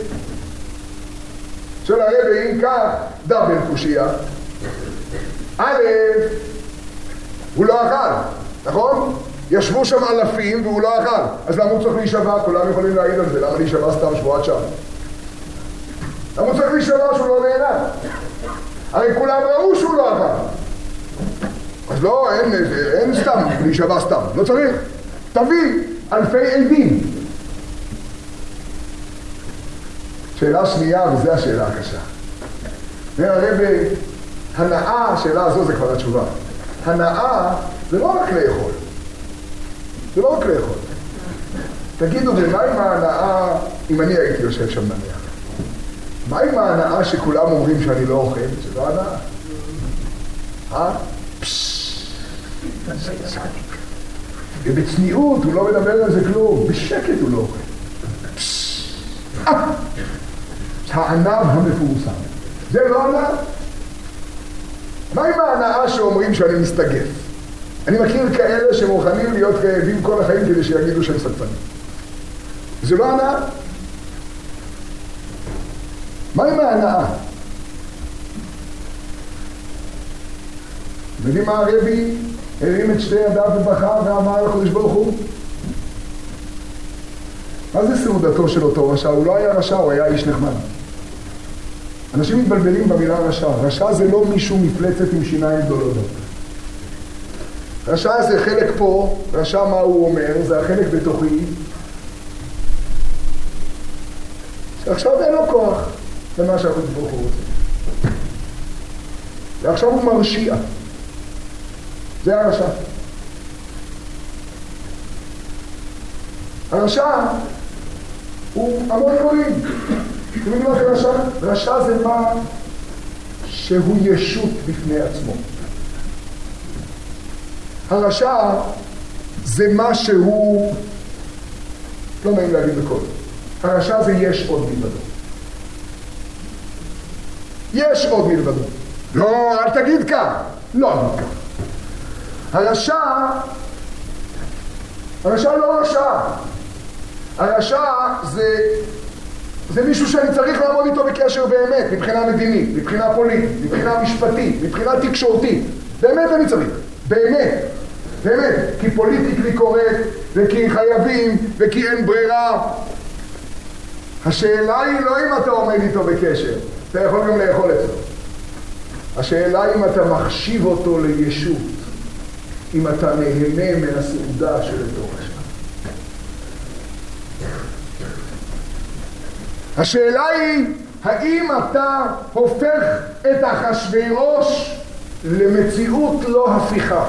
של הרבי, אם כך, דבל קושייה. א', הוא לא אכל, נכון? ישבו שם אלפים והוא לא אכל. אז למה הוא צריך להישבע? כולם יכולים להעיד על זה. למה להישבע סתם שבועת שם? למה הוא צריך להישבע שהוא לא נהנה? הרי כולם ראו שהוא לא אכל. אז לא, אין, אין סתם להישבע סתם. לא צריך. תביא אלפי עדים. שאלה שנייה, וזו השאלה הקשה. והרבי, הנאה, השאלה הזו זה כבר התשובה. הנאה זה לא רק לאכול. זה לא רק לאכול. תגידו, ומה עם ההנאה, אם אני הייתי יושב שם נניח? מה עם ההנאה שכולם אומרים שאני לא אוכל? זה לא הנאה. אה? פששש. ובצניעות הוא לא מדבר על זה כלום. בשקט הוא לא אוכל. פששש. אה! הענב המפורסם. זה לא הנאה? מה עם ההנאה שאומרים שאני מסתגף? אני מכיר כאלה שמוכנים להיות רעבים כל החיים כדי שיגידו שהם סקפנים. זה לא הנאה? מה עם ההנאה? יודעים מה הרבי הרים את שתי ידיו ובכה ואמר לקדוש ברוך הוא? מה זה סעודתו של אותו רשע? הוא לא היה רשע, הוא היה איש נחמד. אנשים מתבלבלים במילה רשע. רשע זה לא מישהו מפלצת עם שיניים גדולות. רשע זה חלק פה, רשע מה הוא אומר, זה החלק בתוכי, ועכשיו אין לו כוח למה שהקדוש ברוך הוא רוצה. ועכשיו הוא מרשיע. זה הרשע. הרשע הוא המון דברים. אתם יודעים מה זה רשע? רשע זה מה שהוא ישות בפני עצמו. הרשע זה מה שהוא, לא נעים להגיד בכל, הרשע זה יש עוד מלבדו. יש עוד מלבדו. לא, אל תגיד כך. לא אגיד כך. הרשע, הרשע לא רשע. הרשע זה, זה מישהו שאני צריך לעמוד איתו בקשר באמת, מבחינה מדינית, מבחינה פוליטית, מבחינה משפטית, מבחינה תקשורתית. באמת אני צריך. באמת. באמת. כי פוליטיקלי קורקט, וכי חייבים, וכי אין ברירה. השאלה היא לא אם אתה עומד איתו בקשר. אתה יכול גם לאכול אצלו. השאלה היא אם אתה מחשיב אותו לישות. אם אתה נהנה מהסעודה של אותו רשע. השאלה היא, האם אתה הופך את אחשוורוש למציאות לא הפיכה?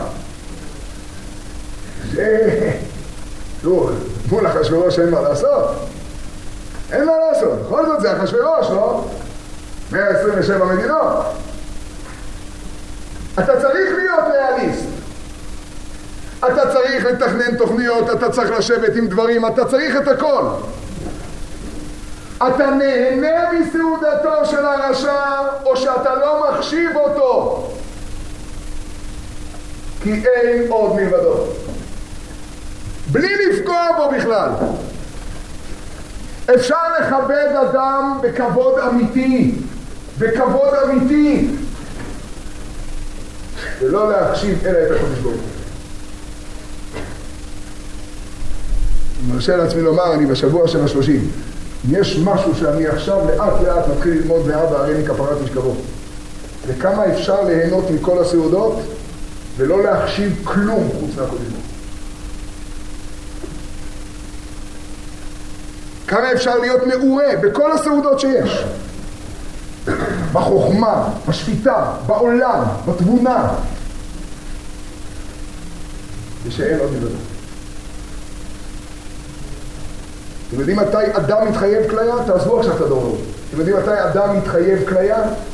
זה... לא, מול אחשוורוש אין מה לעשות. אין מה לעשות. בכל זאת זה אחשוורוש, לא? מאה עשרים ושבע מדינות. אתה צריך להיות ריאליסט. אתה צריך לתכנן תוכניות, אתה צריך לשבת עם דברים, אתה צריך את הכל. אתה נהנה מסעודתו של הרשע, או שאתה לא מחשיב אותו? כי אין עוד מלבדו. בלי לפגוע בו בכלל. אפשר לכבד אדם בכבוד אמיתי, בכבוד אמיתי, ולא להחשיב אלא את הקדוש ברוך הוא. אני מרשה לעצמי לומר, אני בשבוע של השלושים, יש משהו שאני עכשיו לאט לאט מתחיל ללמוד מאבא הריני כפרת משכבו. וכמה אפשר ליהנות מכל הסעודות ולא להחשיב כלום חוץ מהקדוש ברוך הוא. כמה אפשר להיות מעורה בכל הסעודות שיש. בחוכמה, בשפיטה, בעולם, בתבונה. ושאין עוד מלבדו. אתם יודעים מתי אדם מתחייב כליה? תעזבו עכשיו את הדור. אתם יודעים מתי אדם מתחייב כליה?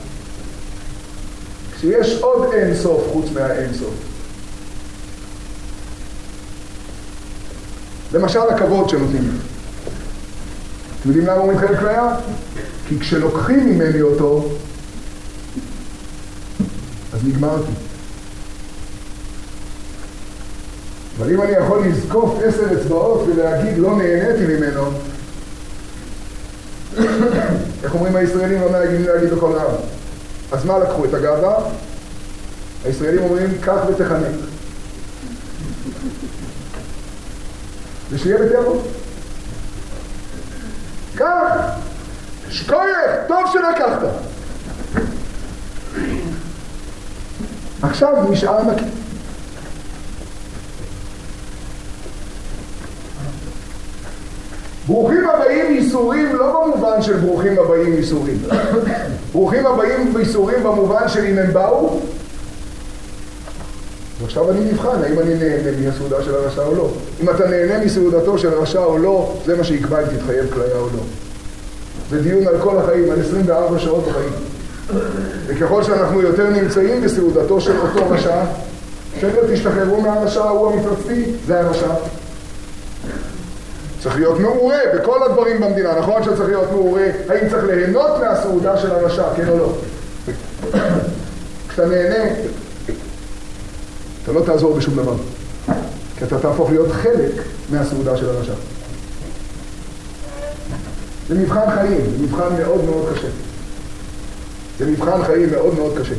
כשיש עוד אין סוף חוץ מהאין סוף. למשל הכבוד שנותנים לי. אתם יודעים למה הוא מתחייב כליה? כי כשלוקחים ממני אותו, אז נגמרתי. אבל אם אני יכול לזקוף עשר אצבעות ולהגיד לא נהניתי ממנו, איך אומרים הישראלים לא נהגים להגיד בכל רב? אז מה לקחו? את הגאווה? הישראלים אומרים כך ותחנק. ושיהיה בתיאבו. כך! שכוייך! טוב שלקחת! עכשיו נשאר נקי. ברוכים הבאים ייסורים לא במובן של ברוכים הבאים ייסורים. ברוכים הבאים ייסורים במובן של אם הם באו. ועכשיו אני נבחן, האם אני נהנה מהסעודה של הרשע או לא. אם אתה נהנה מסעודתו של הרשע או לא, זה מה שיקבע אם תתחייב כליה או לא. זה דיון על כל החיים, על עשרים וארבע שעות בחיים. וככל שאנחנו יותר נמצאים בסעודתו של אותו רשע, שכן תשתחררו מהרשע, הוא המפרצתי, זה הרשע. צריך להיות מעורה בכל הדברים במדינה, נכון שצריך להיות מעורה, האם צריך ליהנות מהסעודה של הרשע, כן או לא? כשאתה נהנה, אתה לא תעזור בשום דבר, כי אתה תהפוך להיות חלק מהסעודה של הרשע. זה מבחן חיים, זה מבחן מאוד מאוד קשה. זה מבחן חיים מאוד מאוד קשה.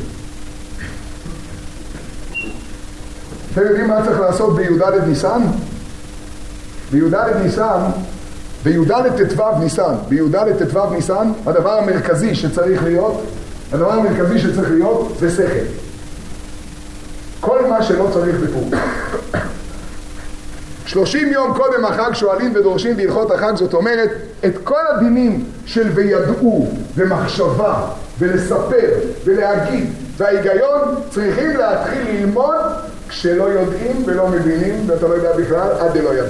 אתם יודעים מה צריך לעשות בי"ד ניסן? בי"ד ניסן, בי"ד ט"ו ניסן, בי"ד ט"ו ניסן, הדבר המרכזי שצריך להיות, הדבר המרכזי שצריך להיות זה שכל. כל מה שלא צריך בפורים. שלושים יום קודם החג שואלים ודורשים בהלכות החג, זאת אומרת, את כל הדינים של וידעו ומחשבה ולספר ולהגיד וההיגיון צריכים להתחיל ללמוד כשלא יודעים ולא מבינים ואתה לא יודע בכלל עד דלא ידע.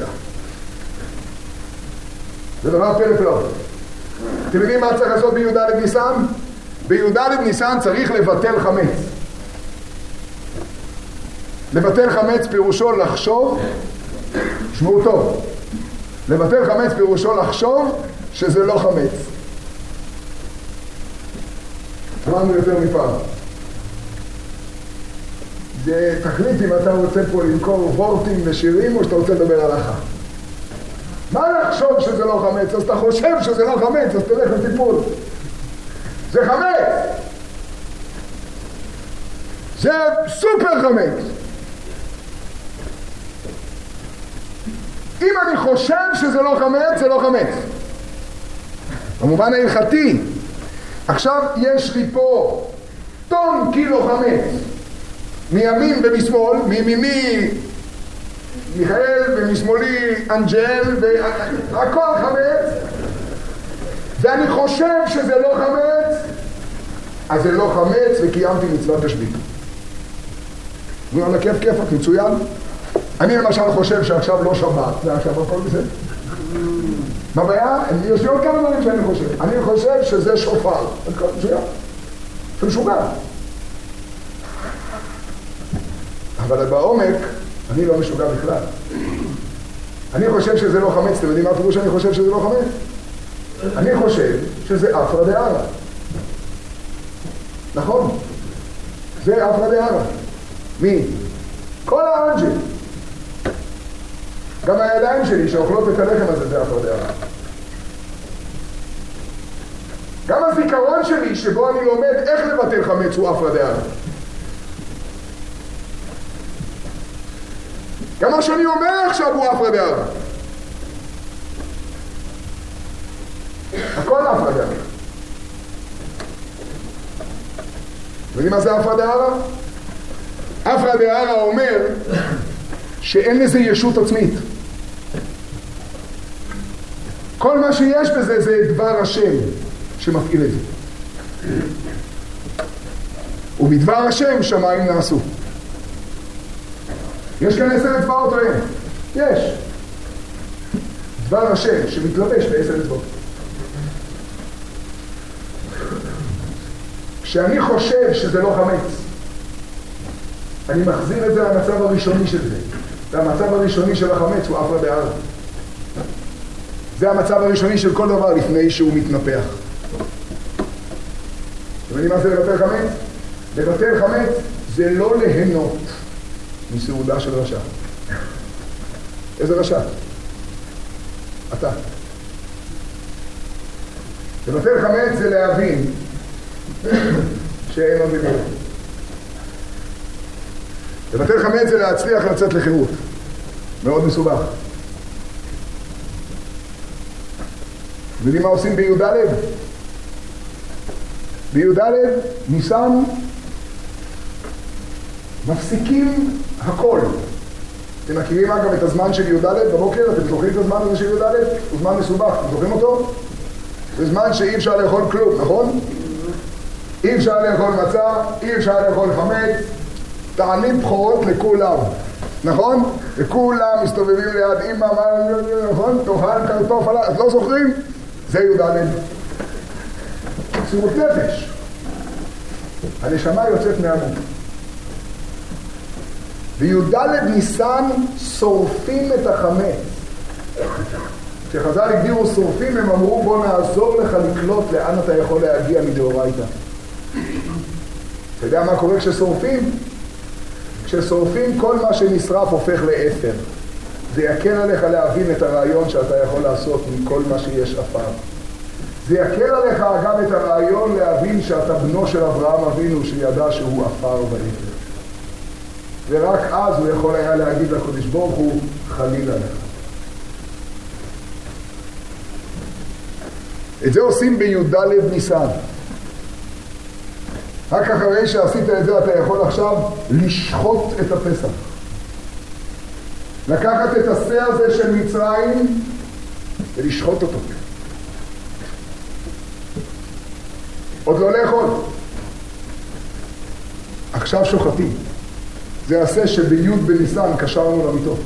זה דבר פלא פלא. אתם יודעים מה צריך לעשות בי"ד ניסן? בי"ד ניסן צריך לבטל חמץ. לבטל חמץ פירושו לחשוב, שמעו טוב, לבטל חמץ פירושו לחשוב שזה לא חמץ. אמרנו יותר מפעם. זה תחליט אם אתה רוצה פה למכור וורטים ושירים או שאתה רוצה לדבר הלכה. מה לחשוב שזה לא חמץ? אז אתה חושב שזה לא חמץ, אז תלך לטיפול. זה חמץ! זה סופר חמץ! אם אני חושב שזה לא חמץ, זה לא חמץ. במובן ההלכתי, עכשיו יש לי פה טון קילו חמץ, מימין ומשמאל, מימיני מיכאל ומשמאלי אנג'ל והכל חמץ, ואני חושב שזה לא חמץ, אז זה לא חמץ וקיימתי מצוות תשבית. אומרים, כיף כיפק, מצוין. אני למשל חושב שעכשיו לא שבת, ועכשיו הכל בסדר. מה הבעיה? יש לי עוד כמה דברים שאני חושב. אני חושב שזה שופר. הכל מצוין. זה משוגע. אבל בעומק, אני לא משוגע בכלל. אני חושב שזה לא חמץ. אתם יודעים מה פירוש שאני חושב שזה לא חמץ? אני חושב שזה אפרא דארעא. נכון? זה אפרא דארעא. מי? כל האנג'ל. גם הידיים שלי שאוכלות את הלחם הזה זה אפרא דארעא. גם הזיכרון שלי שבו אני לומד איך לבטל חמץ הוא אפרא דארעא. גם מה שאני אומר עכשיו הוא אפרא דארעא. הכל אפרא דארעא. יודעים מה זה אפרא דארעא? אפרא דארעא אומר שאין לזה ישות עצמית. כל מה שיש בזה זה דבר השם שמפעיל את זה. ובדבר השם שמיים נעשו. יש כאן עשר אצבעות או אין? יש. דבר השם שמתלבש בעשר אצבעות. כשאני חושב שזה לא חמץ, אני מחזיר את זה למצב הראשוני של זה. והמצב הראשוני של החמץ הוא אפרא דארעא. זה המצב הראשוני של כל דבר לפני שהוא מתנפח. אתם יודעים מה זה לבטל חמץ? לבטל חמץ זה לא ליהנות מסעודה של רשע. איזה רשע? אתה. לבטל חמץ זה להבין שאין עוד בגלל. לבטל חמץ זה להצליח לצאת לחירות. מאוד מסובך. יודעים מה עושים בי"ד? בי"ד ניסן מפסיקים הכל. אתם מכירים אגב את הזמן של י"ד בבוקר? אתם זוכרים את הזמן הזה של י"ד? הוא זמן מסובך, אתם זוכרים אותו? זה זמן שאי אפשר לאכול כלום, נכון? אי אפשר לאכול מצה, אי אפשר לאכול חמץ, תענית בכורות לכולם, נכון? וכולם מסתובבים ליד אמא, נכון? תאכל קרטוף עליו, את לא זוכרים? זה י"ד. מסירות נפש. הנשמה יוצאת מהמות. בי"ד ניסן שורפים את החמץ. כשחז"ל הגדירו שורפים, הם אמרו בוא נעזור לך לקלוט לאן אתה יכול להגיע מדאורייתא. אתה יודע מה קורה כששורפים? כששורפים כל מה שנשרף הופך לאפר. זה יקל עליך להבין את הרעיון שאתה יכול לעשות מכל מה שיש אפר. זה יקל עליך גם את הרעיון להבין שאתה בנו של אברהם אבינו שידע שהוא אפר ואפר. ורק אז הוא יכול היה להגיד לקדוש ברוך הוא חלילה לך. את זה עושים בי"ד ניסן. רק אחרי שעשית את זה אתה יכול עכשיו לשחוט את הפסח. לקחת את השה הזה של מצרים ולשחוט אותו. עוד לא לאכול. עכשיו שוחטים. זה השה שביוד בניסן קשרנו למיטות.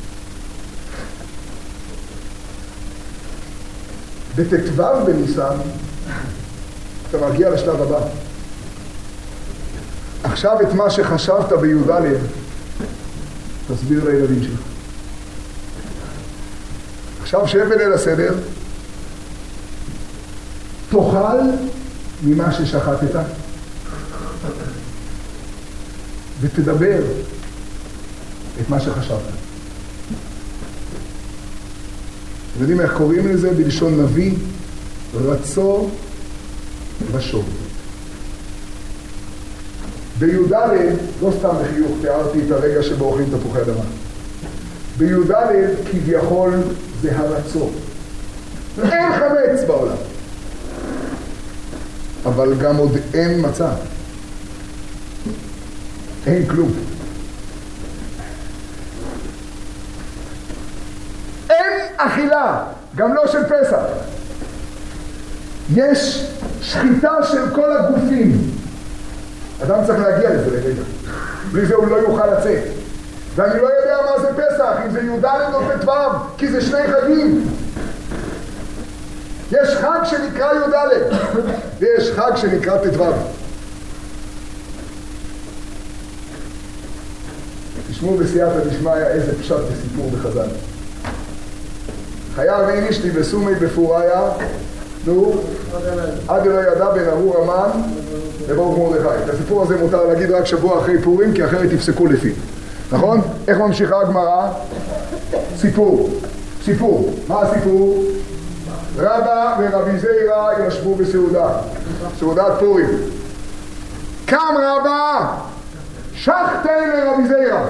בתתוו בניסן אתה מגיע לשלב הבא. עכשיו את מה שחשבת בי"ד תסביר לילדים שלך. עכשיו שב בליל הסדר, תאכל ממה ששחטת ותדבר את מה שחשבת. אתם יודעים איך קוראים לזה בלשון נביא? רצו ושוב. בי"ד, לא סתם בחיוך, תיארתי את הרגע שבו אוכלים תפוחי אדמה. בי"ד כביכול זה הרצו. אין חמץ בעולם. אבל גם עוד אין מצה. אין כלום. אין אכילה, גם לא של פסח. יש שחיטה של כל הגופים. אדם צריך להגיע לזה לרגע. בלי זה הוא לא יוכל לצאת. ואני לא יודע מה זה פסח, אם זה י"ד או ט"ו, כי זה שני חגים. יש חג שנקרא י"ד, ויש חג שנקרא ט"ו. תשמעו בסייעתא דשמיא איזה פשט וסיפור בחז"ל. חייב אין אשתי בסומי בפוריה, נו, עד לא ידע בן ארור המן לברוך מרדכי. את הסיפור הזה מותר להגיד רק שבוע אחרי פורים, כי אחרת תפסקו לפי. נכון? איך ממשיכה הגמרא? סיפור. סיפור. מה הסיפור? רבא ורבי זיירא ישבו בסעודה. סעודת פורים. קם רבא, שחטי לרבי זיירא.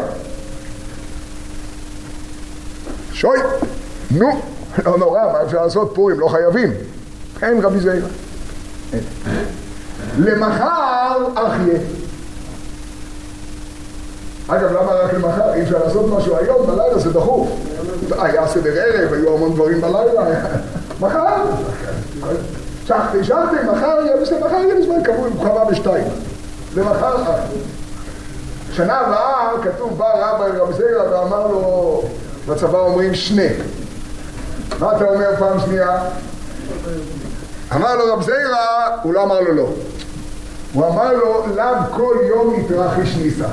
שוי, נו, לא נורא, מה אפשר לעשות פורים? לא חייבים. אין רבי זיירא. למחר אחיה. אגב, למה רק למחר? אי אפשר לעשות משהו היום, בלילה זה דחוף. היה סדר ערב, היו המון דברים בלילה. מחר. שחטי, שחטי, מחר יהיה בסדר, מחר יהיה בזמן קבוע עם חווה בשתיים. למחר אחיה. שנה הבאה כתוב בא רבא אל רבי זיירא ואמר לו, בצבא אומרים שני. מה אתה אומר פעם שנייה? אמר לו רבי זיירא, הוא לא אמר לו לא. הוא אמר לו, לאו כל יום יתרחש ניסה.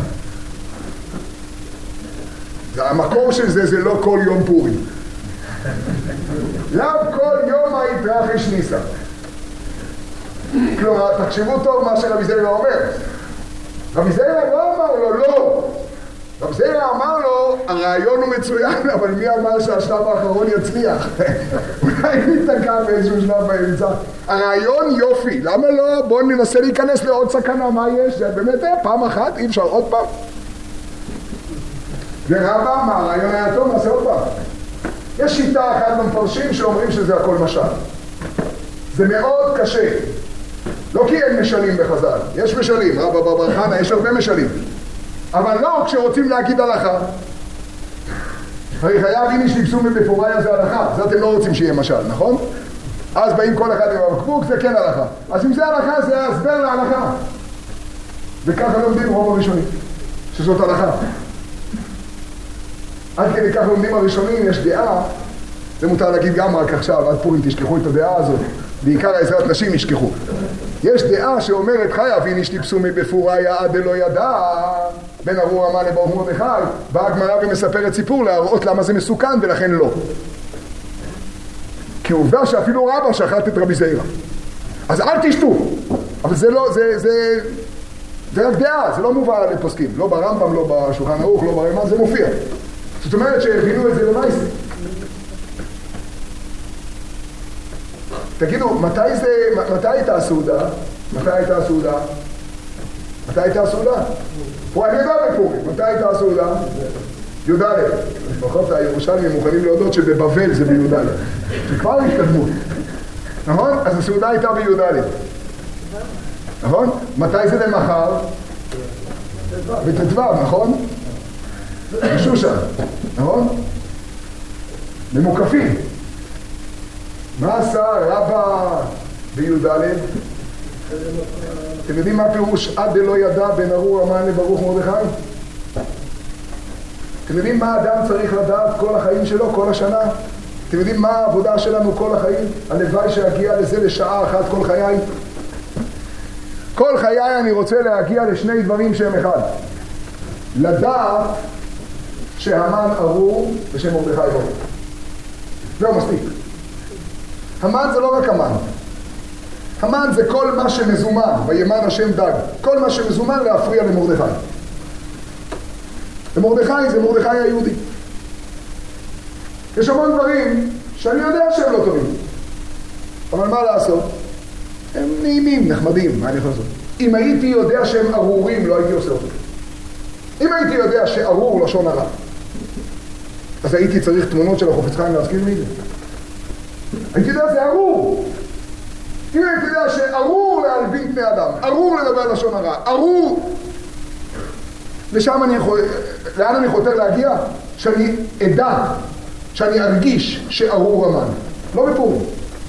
המקור של זה זה לא כל יום פורים. לאו כל יום יתרחש ניסה. כלומר, תחשבו טוב מה שרבי זיירא אומר. רבי זיירא לא אמר לו לא. רבי זיירא אמר לו, הרעיון הוא מצוין, אבל מי אמר שהשלב האחרון יצליח? אולי נתקע באיזשהו שלב באמצע. הרעיון יופי, למה לא? בואו ננסה להיכנס לעוד סכנה, מה יש? זה באמת היה פעם אחת, אי אפשר עוד פעם. ורבא, מה, הרעיון היה טוב, נעשה עוד פעם. יש שיטה אחת במפרשים שאומרים שזה הכל משל. זה מאוד קשה. לא כי אין משלים בחז"ל, יש משלים, רבא בר חנא, יש הרבה משלים. אבל לא כשרוצים להגיד הלכה. הרי חייב איניש לבסומי בפוריה זה הלכה, זה אתם לא רוצים שיהיה משל, נכון? אז באים כל אחד עם הבקבוק, זה כן הלכה. אז אם זה הלכה, זה הסבר להלכה. וככה לומדים רוב הראשונים, שזאת הלכה. עד כדי כך לומדים הראשונים, יש דעה, זה מותר להגיד גם רק עכשיו, עד פורים תשכחו את הדעה הזאת, בעיקר העזרת נשים ישכחו. יש דעה שאומרת חייב איניש לבסומי בפוריה עד לא ידע בן ארור המן לברוך מרדכי, באה הגמרא ומספרת סיפור להראות למה זה מסוכן ולכן לא. כי עובדה שאפילו רבא שחט את רבי זיירא. אז אל תשתו. אבל זה לא, זה, זה, זה רק דעה, זה לא מובא לפוסקים. לא ברמב"ם, לא בשולחן ערוך, לא ברמ"א, זה מופיע. זאת אומרת שהבינו את זה למעשה. תגידו, מתי זה, מתי הייתה הסעודה? מתי הייתה הסעודה? מתי הייתה הסעודה? פה אני יודע בפורים, מתי הייתה הסעודה? י"ד. לפחות הירושלמים מוכנים להודות שבבבל זה בי"ד. זה כבר התקדמות. נכון? אז הסעודה הייתה בי"ד. נכון? מתי זה למחר? בט"ו, נכון? בשושן, נכון? ממוקפים. מה עשה רבא בי"ד? אתם יודעים מה הפירוש עד דלא ידע בין ארור המן לברוך מרדכי? אתם יודעים מה האדם צריך לדעת כל החיים שלו, כל השנה? אתם יודעים מה העבודה שלנו כל החיים? הלוואי שאגיע לזה לשעה אחת כל חיי. כל חיי אני רוצה להגיע לשני דברים שהם אחד. לדעת שהמן ארור ושמרדכי לא. זהו מספיק. המן זה לא רק המן. המן זה כל מה שמזומן, וימן השם דג. כל מה שמזומן להפריע למרדכי. ומרדכי זה מרדכי היהודי. יש המון דברים שאני יודע שהם לא טובים. אבל מה לעשות? הם נעימים, נחמדים, מה אני יכול לעשות? אם הייתי יודע שהם ארורים, לא הייתי עושה אותם. אם הייתי יודע שארור לשון הרע, אז הייתי צריך תמונות של החופץ חיים להזכיר לי את זה. הייתי יודע זה ארור. אם הייתי יודע שארור להלבין פני אדם, ארור לדבר לשון הרע, ארור. לשם אני יכול, לאן אני חותר להגיע? שאני אדע, שאני ארגיש שארור המן. לא בפורים.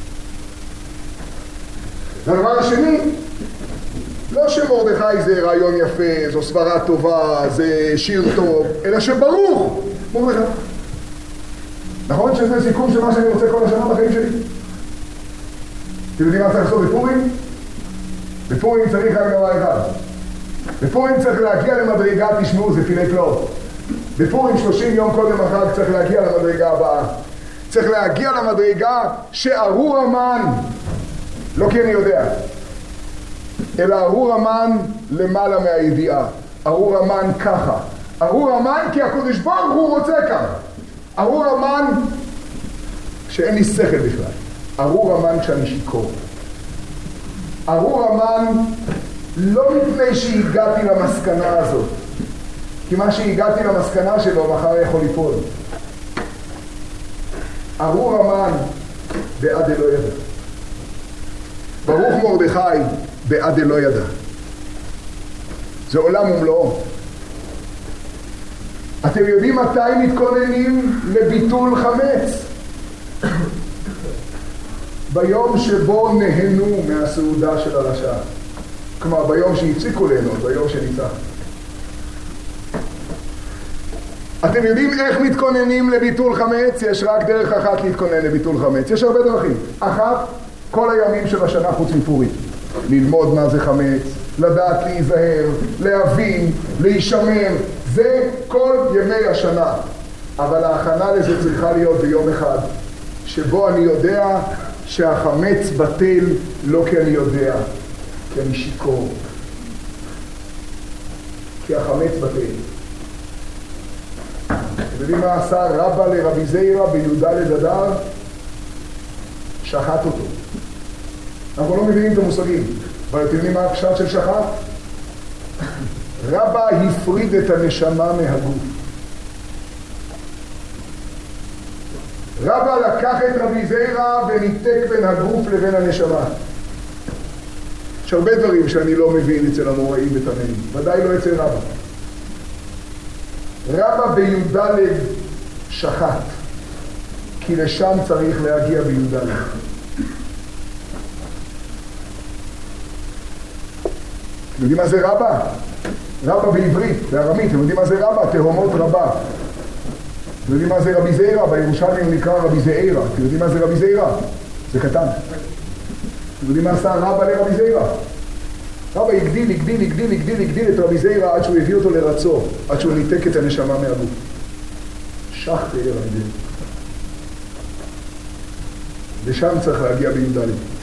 והדבר השני, לא שמרדכי זה רעיון יפה, זו סברה טובה, זה שיר טוב, אלא שברוך מרדכי. נכון שזה סיכום של מה שאני רוצה כל השנה בחיים שלי? אתם יודעים מה צריך לעשות בפורים? בפורים צריך רק דבר אחד. בפורים צריך להגיע למדרגה, תשמעו, זה פילי פלאות. בפורים שלושים יום קודם החג צריך להגיע למדרגה הבאה. צריך להגיע למדרגה שארור המן, לא כי אני יודע, אלא ארור המן למעלה מהידיעה. ארור המן ככה. ארור המן כי הקדוש ברוך הוא רוצה ככה. ארור המן שאין לי שכל בכלל. ארור המן כשאני שיכור. ארור המן לא מפני שהגעתי למסקנה הזאת, כי מה שהגעתי למסקנה שלו מחר יכול ליפול. ארור המן בעד אלוה ידע. ברוך מרדכי בעד אלוה ידע. זה עולם ומלואו. אתם יודעים מתי מתכוננים לביטול חמץ? ביום שבו נהנו מהסעודה של הרשע. כלומר, ביום שהציקו ליהנות, ביום שניצח. אתם יודעים איך מתכוננים לביטול חמץ? יש רק דרך אחת להתכונן לביטול חמץ. יש הרבה דרכים. אחת, כל הימים של השנה חוץ מפורים. ללמוד מה זה חמץ, לדעת להיזהר, להבין, להישמר. זה כל ימי השנה. אבל ההכנה לזה צריכה להיות ביום אחד, שבו אני יודע שהחמץ בטל לא כי אני יודע, כי אני שיקור. כי החמץ בטל. אתם יודעים מה עשה רבא לרבי זיירא בי"ד אדר? שחט אותו. אנחנו לא מבינים את המושגים, אבל אתם יודעים מה הפשט של שחט? רבא הפריד את הנשמה מהגוף. רבא לקח את רבי זיירא וניתק בין הגוף לבין הנשמה. יש הרבה דברים שאני לא מבין אצל המוראים ותנאים, ודאי לא אצל רבא. רבא בי"ד שחט, כי לשם צריך להגיע בי"ד. אתם יודעים מה זה רבא? רבא בעברית, בארמית, אתם יודעים מה זה רבא? תהומות רבא. אתם יודעים מה זה רבי זיירא? בירושלים הוא נקרא רבי זיירא. אתם יודעים מה זה רבי זיירא? זה קטן. אתם יודעים מה עשה רבא לרבי זיירא? רבא הגדיל, הגדיל, הגדיל, הגדיל, הגדיל את רבי זיירא עד שהוא הביא אותו לרצו, עד שהוא ניתק את הנשמה מהגוף. שחט רבי זיירא. ושם צריך להגיע בי"ד.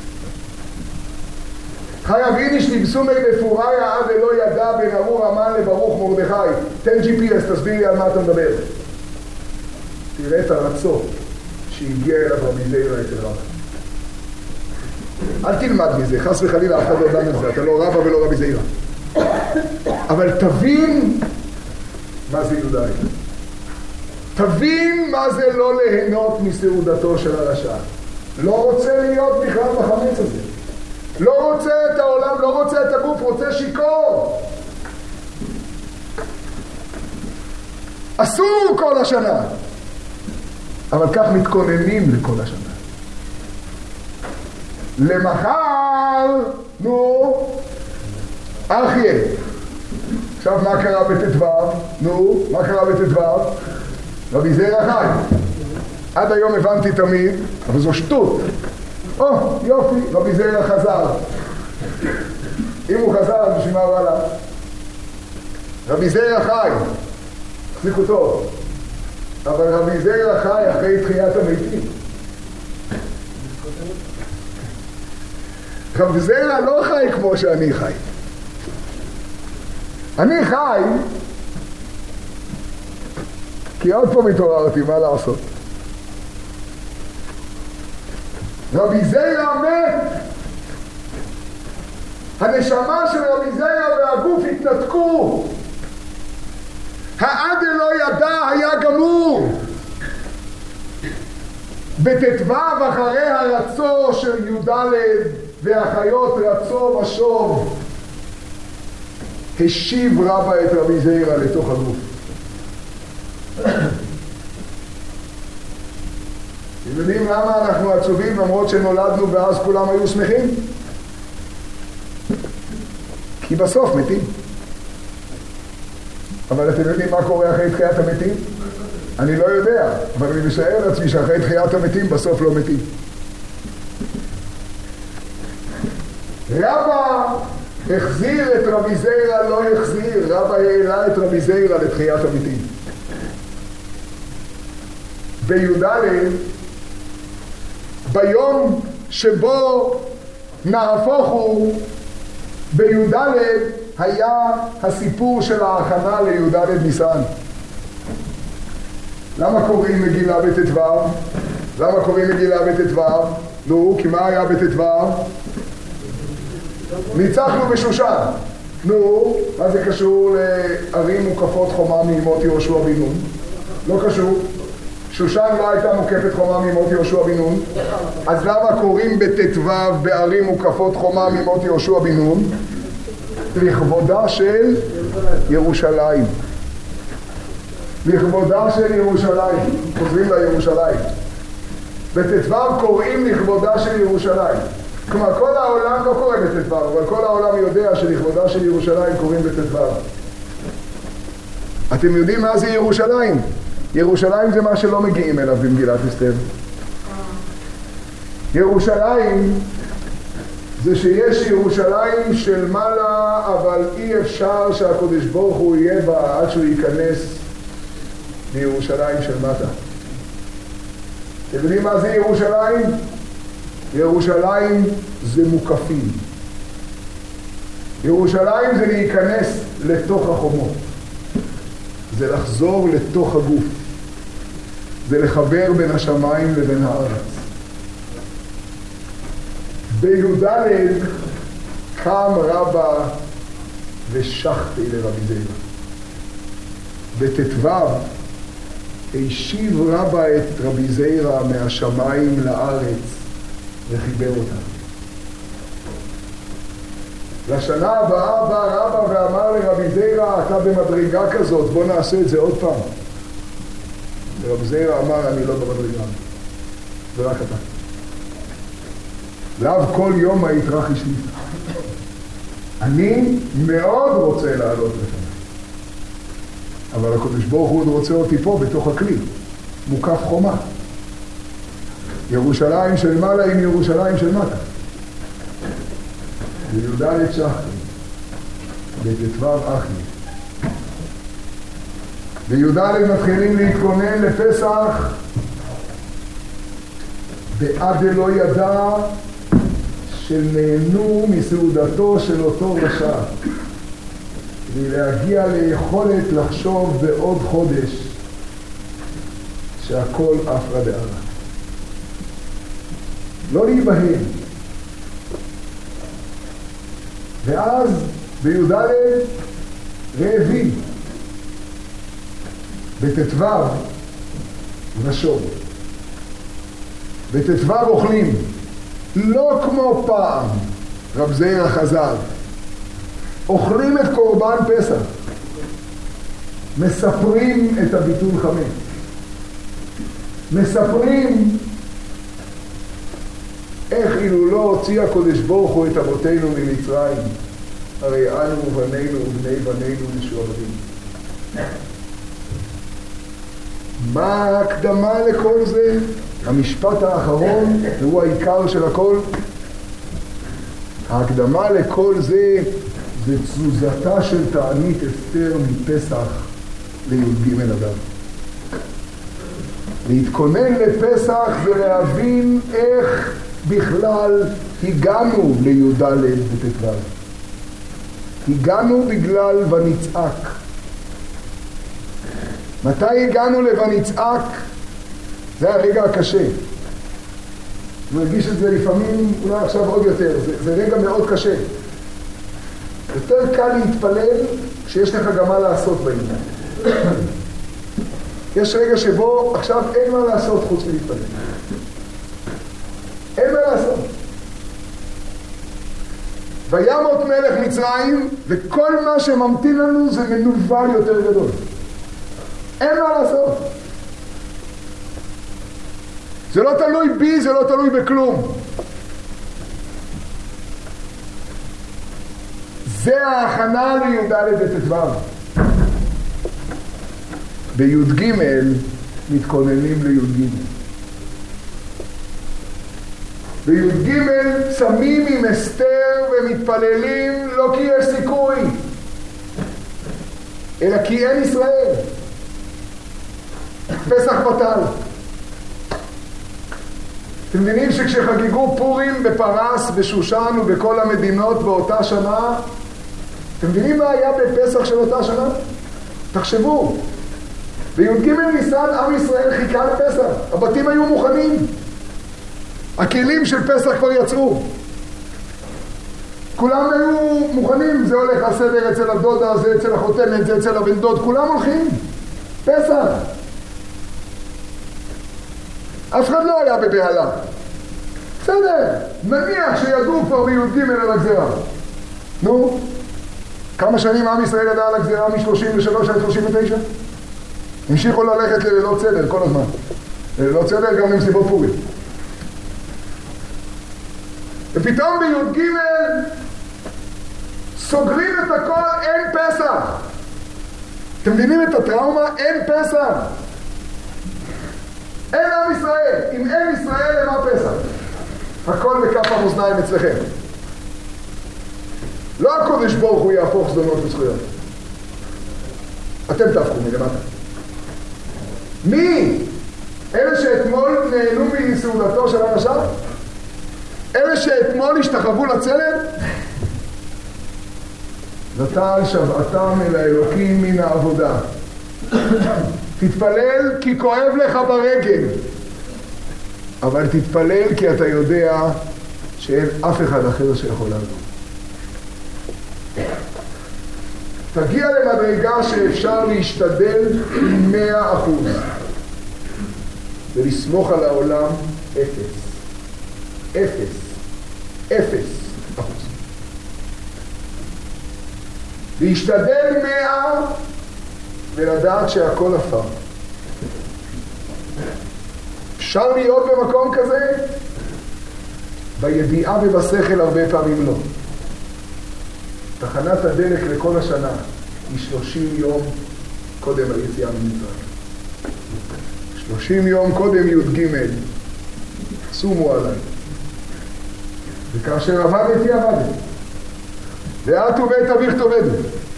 חייב איניש נבסומי בפוריה עד אלא ידע בין ארור המן לברוך מרדכי. תן ג'י פי אס, תסביר לי על מה אתה מדבר. תראה את הרצו שהגיע אליו רבי זיירא אצל רבא. אל תלמד מזה, חס וחלילה, אף אחד לא דן את זה, אתה לא רבא ולא רבי זיירא. אבל תבין מה זה י"ד. תבין מה זה לא ליהנות מסעודתו של הרשע. לא רוצה להיות בכלל בחמץ הזה. לא רוצה את העולם, לא רוצה את הגוף, רוצה שיקור. אסור כל השנה. אבל כך מתכוננים לכל השנה. למחר, נו, אחיה. עכשיו מה קרה בט"ו? נו, מה קרה בט"ו? רבי זרע חי. עד היום הבנתי תמיד, אבל זו שטות. או, יופי, רבי זרע חזר. אם הוא חזר, אז בשביל מה הוא הלך? רבי זרע חי. תחזיקו טוב. אבל רבי זרע חי אחרי תחיית המתים. רבי זרע לא חי כמו שאני חי. אני חי, כי עוד פעם התעוררתי, מה לעשות? רבי זרע מת. הנשמה של רבי זרע והגוף התנתקו. העד לא ידע היה גמור. בט"ו אחרי הרצו של י"ד והחיות רצו ושוב, השיב רבא את רבי זרע לתוך הגוף. אתם יודעים למה אנחנו עצובים למרות שנולדנו ואז כולם היו שמחים? כי בסוף מתים. אבל אתם יודעים מה קורה אחרי תחיית המתים? אני לא יודע, אבל אני משער לעצמי שאחרי תחיית המתים בסוף לא מתים. רבא החזיר את רבי זרע, לא החזיר, רבא העלה את רבי זרע לתחיית המתים. בי"ד, ביום שבו נהפוך הוא, בי"ד היה הסיפור של ההכנה לי"ד ניסן. למה קוראים מגילה בט"ו? למה קוראים מגילה בט"ו? נו, כי מה היה בט"ו? ניצחנו בשושן. נו, מה זה קשור לערים מוקפות חומה מימות יהושע בן נון? לא קשור. שושן לא הייתה מוקפת חומה מימות יהושע בן נון. אז למה קוראים בט"ו בערים מוקפות חומה מימות יהושע בן נון? לכבודה של ירושלים. לכבודה של ירושלים. חוזרים לירושלים. בט"ו קוראים לכבודה של ירושלים. כלומר, כל העולם לא קורא בט"ו, אבל כל העולם יודע שלכבודה של ירושלים קוראים בט"ו. אתם יודעים מה זה ירושלים? ירושלים זה מה שלא מגיעים אליו במגילת אסתר. ירושלים זה שיש ירושלים של מעלה, אבל אי אפשר שהקדוש ברוך הוא יהיה בה עד שהוא ייכנס לירושלים של מטה. אתם יודעים מה זה ירושלים? ירושלים זה מוקפים. ירושלים זה להיכנס לתוך החומות. זה לחזור לתוך הגוף. זה לחבר בין השמיים לבין הארץ. בי"ד קם רבא ושחתי לרבי זרע. בט"ו השיב רבא את רבי זרע מהשמיים לארץ וחיבר אותה. לשנה הבאה בא רבא ואמר לרבי זרע, אתה במדרגה כזאת, בוא נעשה את זה עוד פעם. ורבי זרע אמר, אני לא במדרגה, זה רק אתה. לאו כל יום היתרח השליט. אני מאוד רוצה לעלות לפני. אבל הקדוש ברוך הוא רוצה אותי פה בתוך הכלי, מוקף חומה. ירושלים של מעלה עם ירושלים של מטה. בי"ד שחתי, בט"ו אחי. בי"ד מתחילים להתכונן לפסח, בעד לא ידע שנהנו מסעודתו של אותו רשע, ולהגיע ליכולת לחשוב בעוד חודש שהכל אפרא דארעא. לא להיבהל. ואז בי"ד רעבים. בט"ו נשוב. בט"ו אוכלים. לא כמו פעם, רב זרע חז"ל. אוכלים את קורבן פסח. מספרים את הביטול חמץ. מספרים איך אילו לא הוציא הקדוש ברוך הוא את אבותינו ממצרים, הרי אנו ובנינו ובני בנינו משועבדים. מה ההקדמה לכל זה? המשפט האחרון, והוא העיקר של הכל. ההקדמה לכל זה, זה תזוזתה של תענית אסתר מפסח לי"ג אדר. להתכונן לפסח ולהבין איך בכלל הגענו לי"ד וט"ו. הגענו בגלל ונצעק. מתי הגענו ל"ונצעק"? זה הרגע הקשה. הוא הרגיש את זה לפעמים, אולי עכשיו עוד יותר, זה, זה רגע מאוד קשה. יותר קל להתפלל כשיש לך גם מה לעשות בעניין. יש רגע שבו עכשיו אין מה לעשות חוץ מלהתפלל. אין מה לעשות. וימות מלך מצרים, וכל מה שממתין לנו זה מנוול יותר גדול. אין מה לעשות. זה לא תלוי בי, זה לא תלוי בכלום. זה ההכנה לי"ד וט"ו. בי"ג מתכוננים לי"ג. בי"ג צמים עם אסתר ומתפללים לא כי יש סיכוי, אלא כי אין ישראל. פסח בטל. אתם מבינים שכשחגיגו פורים בפרס, בשושן ובכל המדינות באותה שנה, אתם מבינים מה היה בפסח של אותה שנה? תחשבו, בי"ג ניסן עם ישראל חיכה לפסח, הבתים היו מוכנים, הכלים של פסח כבר יצאו, כולם היו מוכנים, זה הולך הסדר אצל הדודה, זה אצל החותנת, זה אצל הבן דוד, כולם הולכים, פסח. אף אחד לא היה בבהלה. בסדר, נניח שידעו כבר בי"ג על הגזירה. נו, כמה שנים עם ישראל ידע על הגזירה מ-שלושים ושלוש עד שלושים ותשע? המשיכו ללכת ללילות סדר כל הזמן. ללילות סדר גם למסיבות פורים. ופתאום בי"ג סוגרים את הכל, אין פסח. אתם מבינים את הטראומה? אין פסח. אין עם ישראל. אם אין ישראל, למה פסח? הכל בכף המאזניים אצלכם. לא הקדוש ברוך הוא יהפוך זדונות וזכויות. אתם תהפכו מלמטה. מי? אלה שאתמול נהנו מסעודתו של הרשע? אלה שאתמול השתחוו לצלם? נטל שבעתם אל האלוקים מן העבודה. תתפלל כי כואב לך ברגל, אבל תתפלל כי אתה יודע שאין אף אחד אחר שיכול לעזור. תגיע למדרגה שאפשר להשתדל מאה אחוז ולסמוך על העולם אפס. אפס. אפס אחוז. להשתדל מאה ולדעת שהכל עפר. אפשר להיות במקום כזה? בידיעה ובשכל הרבה פעמים לא. תחנת הדלק לכל השנה היא שלושים יום קודם היציאה ממצרים. שלושים יום קודם י"ג. סומו עליי. וכאשר עבדתי עבדתי. ואת ובית אביך תאבדו.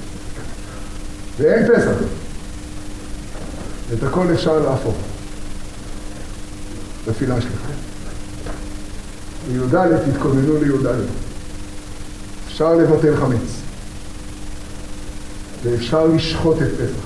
ואין פסח. את הכל אפשר להפוך. תפילה שלך. לי"ד תתכוננו לי"ד. אפשר לבטל חמץ. ואפשר לשחוט את פסח.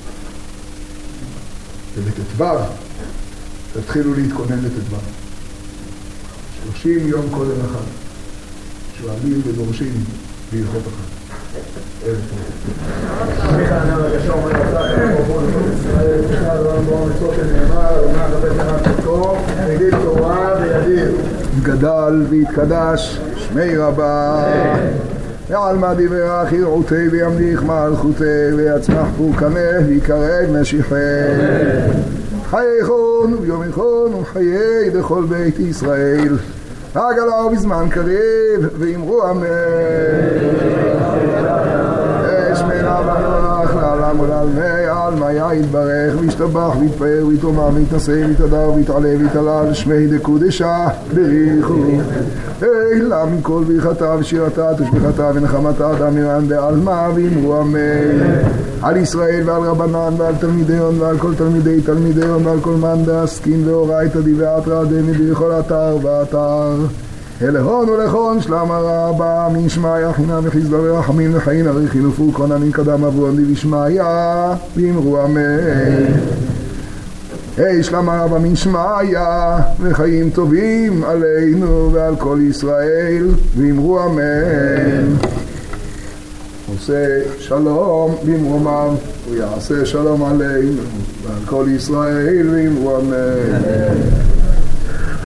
ובט"ו תתחילו להתכונן לט"ו. שלושים יום קודם החג. שואלים ודורשים בהלכות החג. ערב טוב.
סמיכה הנער הגשור אומר לצד, כמו ישראל, בשער לא אמרו מצוות שנאמר, אומנה לבית למעט חלקו, נגיד תורה וידיר.
גדל והתקדש, שמי רבה. ועלמא דברך ירעותי וימליך מלכותי ויצמח פורקנה ויקרב משיחי חייכון וביומכון וחיי בכל בית ישראל עגלה ובזמן קריב ואמרו אמן אשמנה ברך לעולם ולעלמי עלמיה יתברך וישתבח ויתפאר ויתרומם ויתנשא ויתהדר ויתעלה ויתהלל שמי דקודשה בריחו אלא מכל ברכתה ושירתה תשבחתה ונחמתה דמירן בעלמא ואמרו אמן על ישראל ועל רבנן ועל תלמידיון ועל כל תלמידי תלמידיון ועל כל מאן דעסקין ואורייתא דבעתרא דמי בכל אתר ואתר אלהון ולכון שלמה רבה מן שמעיה חינם וחסדה ורחמים וחיים אריכין ופורקונה מן קדם אבון דבשמעיה ואמרו אמן היי שלמה רבה מן שמעיה וחיים טובים עלינו ועל כל ישראל ואמרו אמן עושה שלום במרומם ויעשה שלום עלינו ועל כל ישראל ואמרו אמן